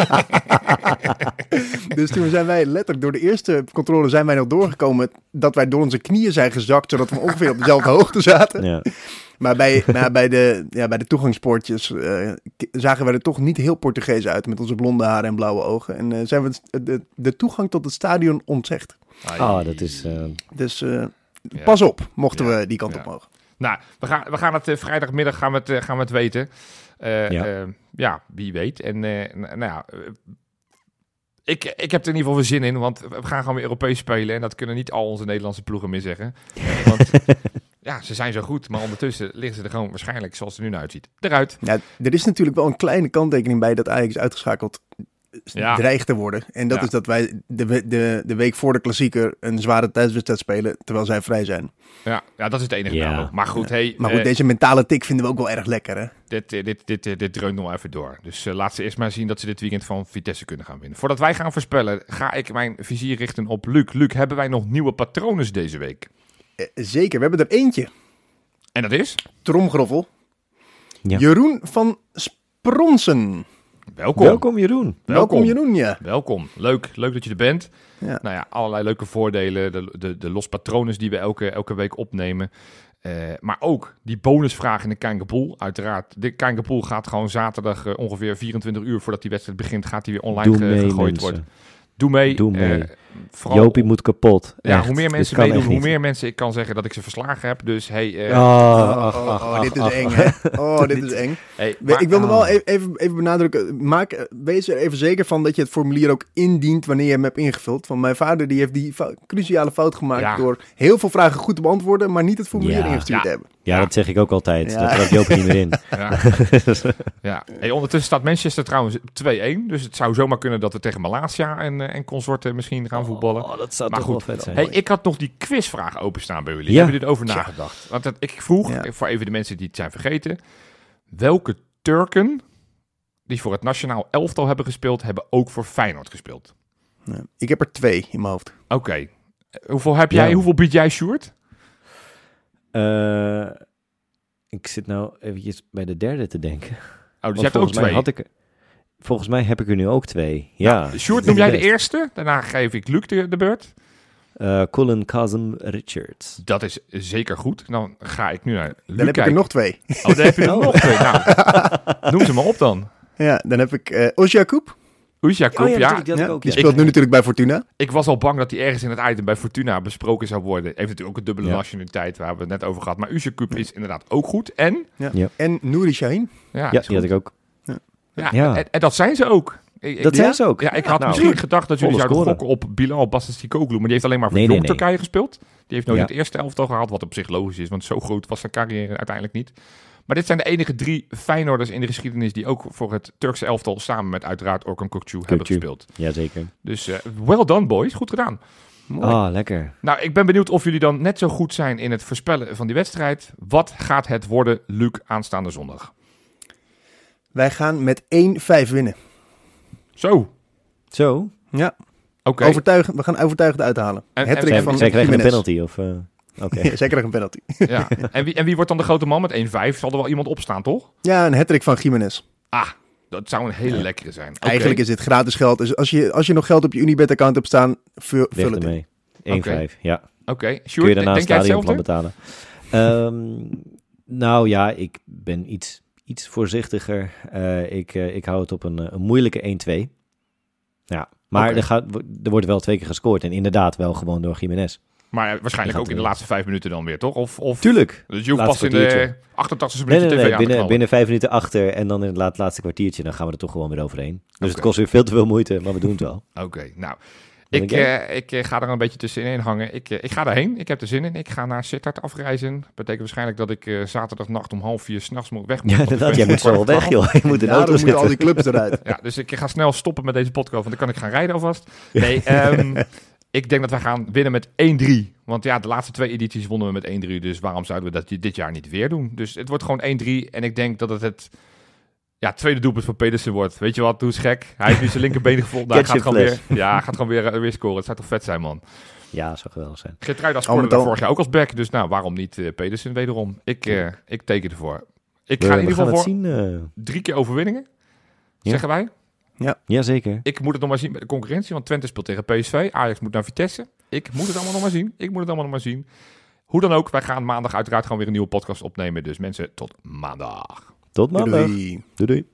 Dus toen zijn wij letterlijk door de eerste controle zijn wij nog doorgekomen dat wij door onze knieën zijn gezakt, zodat we ongeveer op dezelfde hoogte zaten. Ja. Maar bij de toegangspoortjes zagen wij er toch niet heel Portugees uit met onze blonde haren en blauwe ogen. En zijn we de toegang tot het stadion ontzegd. Dat is... Dus pas op, mochten we die kant Ja. op mogen. Nou, we gaan het vrijdagmiddag gaan we het weten. Wie weet. En ik heb er in ieder geval weer zin in, want we gaan gewoon weer Europees spelen. En dat kunnen niet al onze Nederlandse ploegen meer zeggen. Want ja, ze zijn zo goed, maar ondertussen liggen ze er gewoon waarschijnlijk, zoals het er nu naar uitziet, eruit. Ja, er is natuurlijk wel een kleine kanttekening bij dat Ajax uitgeschakeld dreigt te worden. En dat is dat wij de week voor de klassieker een zware thuiswedstrijd spelen, terwijl zij vrij zijn. Ja, dat is het enige nadeel. Maar goed, Deze mentale tik vinden we ook wel erg lekker, hè? Dit dreunt nog even door. Dus laat ze eerst maar zien dat ze dit weekend van Vitesse kunnen gaan winnen. Voordat wij gaan voorspellen, ga ik mijn vizier richten op Luc. Luc, hebben wij nog nieuwe patronen deze week? Zeker, we hebben er eentje. En dat is? Tromgroffel. Ja. Jeroen van Spronsen. Welkom Jeroen. Welkom Jeroen, ja. Welkom. Leuk dat je er bent. Ja. Nou ja, allerlei leuke voordelen. De los patronen die we elke week opnemen. Maar ook die bonusvraag in de Kijngepoel. Uiteraard, de Kijngepoel gaat gewoon zaterdag ongeveer 24 uur voordat die wedstrijd begint, gaat die weer online gegooid worden. Doe mee. Vooral, Jopie moet kapot. Ja, Echt. hoe meer mensen Dit kan meedoen, echt hoe niet. meer mensen ik kan zeggen dat ik ze verslagen heb. Dus hey... Dit is eng, hè? Dit is eng. hey, Ik wil nog wel even benadrukken. Wees er even zeker van dat je het formulier ook indient wanneer je hem hebt ingevuld. Want mijn vader die heeft die cruciale fout gemaakt door heel veel vragen goed te beantwoorden, maar niet het formulier ingestuurd te hebben. Ja, dat zeg ik ook altijd. Ja. Dat trapt Jopie niet meer in. Ja. Hey, ondertussen staat Manchester trouwens 2-1. Dus het zou zomaar kunnen dat we tegen Malasia en consorten misschien gaan voetballen. Dat zou maar toch goed, wel vet zijn. Hey, ik had nog die quizvraag openstaan bij jullie. Ja. Hebben jullie erover nagedacht? Want ik vroeg, voor even de mensen die het zijn vergeten, welke Turken die voor het nationaal elftal hebben gespeeld, hebben ook voor Feyenoord gespeeld? Ja. Ik heb er 2 in mijn hoofd. Oké. Hoeveel heb jij? Hoeveel bied jij, Sjoerd? Ik zit nou eventjes bij de derde te denken. Oh, dus je hebt er ook 2. Volgens mij heb ik er nu ook 2. Ja. Nou, Sjoerd, noem jij de eerste? Daarna geef ik Luc de beurt. Colin Kazem Richards. Dat is zeker goed. Dan ga ik nu naar Luc Dan heb ik er kijken. nog 2. Oh, dan heb je er nog 2. Nou, noem ze maar op dan. Ja, dan heb ik Osjakoub. Oesjakoub, Die speelt nu natuurlijk bij Fortuna. Ik was al bang dat hij ergens in het item bij Fortuna besproken zou worden. Heeft natuurlijk ook een dubbele nationaliteit waar we het net over gehad. Maar Oesjakoub is inderdaad ook goed. En? Ja. En Nouri Sahin. Ja, die had ik ook. Ja. En dat zijn ze ook. Dat zijn ze ook. Ja, ik had misschien gedacht dat jullie zouden gokken op Bilal Basistikoglu. Maar die heeft alleen maar voor Jong Turkije gespeeld. Die heeft nooit het eerste elftal gehaald. Wat op zich logisch is, want zo groot was zijn carrière uiteindelijk niet. Maar dit zijn de enige 3 Feyenoorders in de geschiedenis die ook voor het Turkse elftal samen met uiteraard Orkun Kökçü hebben gespeeld. Jazeker. Dus well done boys, goed gedaan. Mooi. Lekker. Nou, ik ben benieuwd of jullie dan net zo goed zijn in het voorspellen van die wedstrijd. Wat gaat het worden, Luc, aanstaande zondag? Wij gaan met 1-5 winnen. Zo? Ja. Oké. We gaan overtuigend uithalen. Zij krijgen een penalty of... Okay. Zij krijgen een penalty. Ja. En wie wordt dan de grote man met 1-5? Zal er wel iemand opstaan, toch? Ja, een hattrick van Gimenez. Dat zou een hele lekkere zijn. Okay. Eigenlijk is dit gratis geld. Dus als je nog geld op je Unibet-account hebt staan, vul het mee. 1-5, ja. Oké. Sjoerd, kun je daarna een stadionplan betalen? Nou ja, ik ben iets voorzichtiger. Ik hou het op een moeilijke 1-2. Ja, maar er wordt wel 2 keer gescoord. En inderdaad wel gewoon door Gimenez. Maar waarschijnlijk ook in de laatste 5 minuten dan weer, toch? Of Tuurlijk. Dus je hoeft pas in de 88e minuut tv aan te knallen. Binnen 5 minuten achter en dan in het laatste kwartiertje, dan gaan we er toch gewoon weer overheen. Dus het kost weer veel te veel moeite, maar we doen het wel. Oké, nou. Ik ga er een beetje tussenin hangen. Ik ga daarheen. Ik heb er zin in. Ik ga naar Sittard afreizen. Dat betekent waarschijnlijk dat ik zaterdagnacht om 3:30 s'nachts weg moet. Ja, inderdaad. Jij moet zo wel weg, joh. Je moet in de auto zitten. Al die clubs eruit. Ja, dus ik ga snel stoppen met deze podcast, want dan kan ik gaan rijden alvast. Nee, ik denk dat wij gaan winnen met 1-3. Want ja, de laatste 2 edities wonnen we met 1-3. Dus waarom zouden we dat dit jaar niet weer doen? Dus het wordt gewoon 1-3. En ik denk dat het tweede doelpunt van Pedersen wordt. Weet je wat, doe eens gek. Hij heeft nu zijn linkerbeen gevonden. Hij gaat gewoon weer scoren. Het zou toch vet zijn, man. Ja, zou geweldig zijn. Geertruida scoorde vorig jaar ook als back. Dus nou, waarom niet Pedersen wederom? Ik teken ervoor. Ik ga in ieder geval het voor zien. 3 keer overwinningen, Ja. zeggen wij. Jazeker. Ik moet het nog maar zien met de concurrentie, want Twente speelt tegen PSV. Ajax moet naar Vitesse. Ik moet het allemaal nog maar zien. Hoe dan ook, wij gaan maandag uiteraard gewoon weer een nieuwe podcast opnemen. Dus mensen, tot maandag. Tot maandag. Doei. Doei.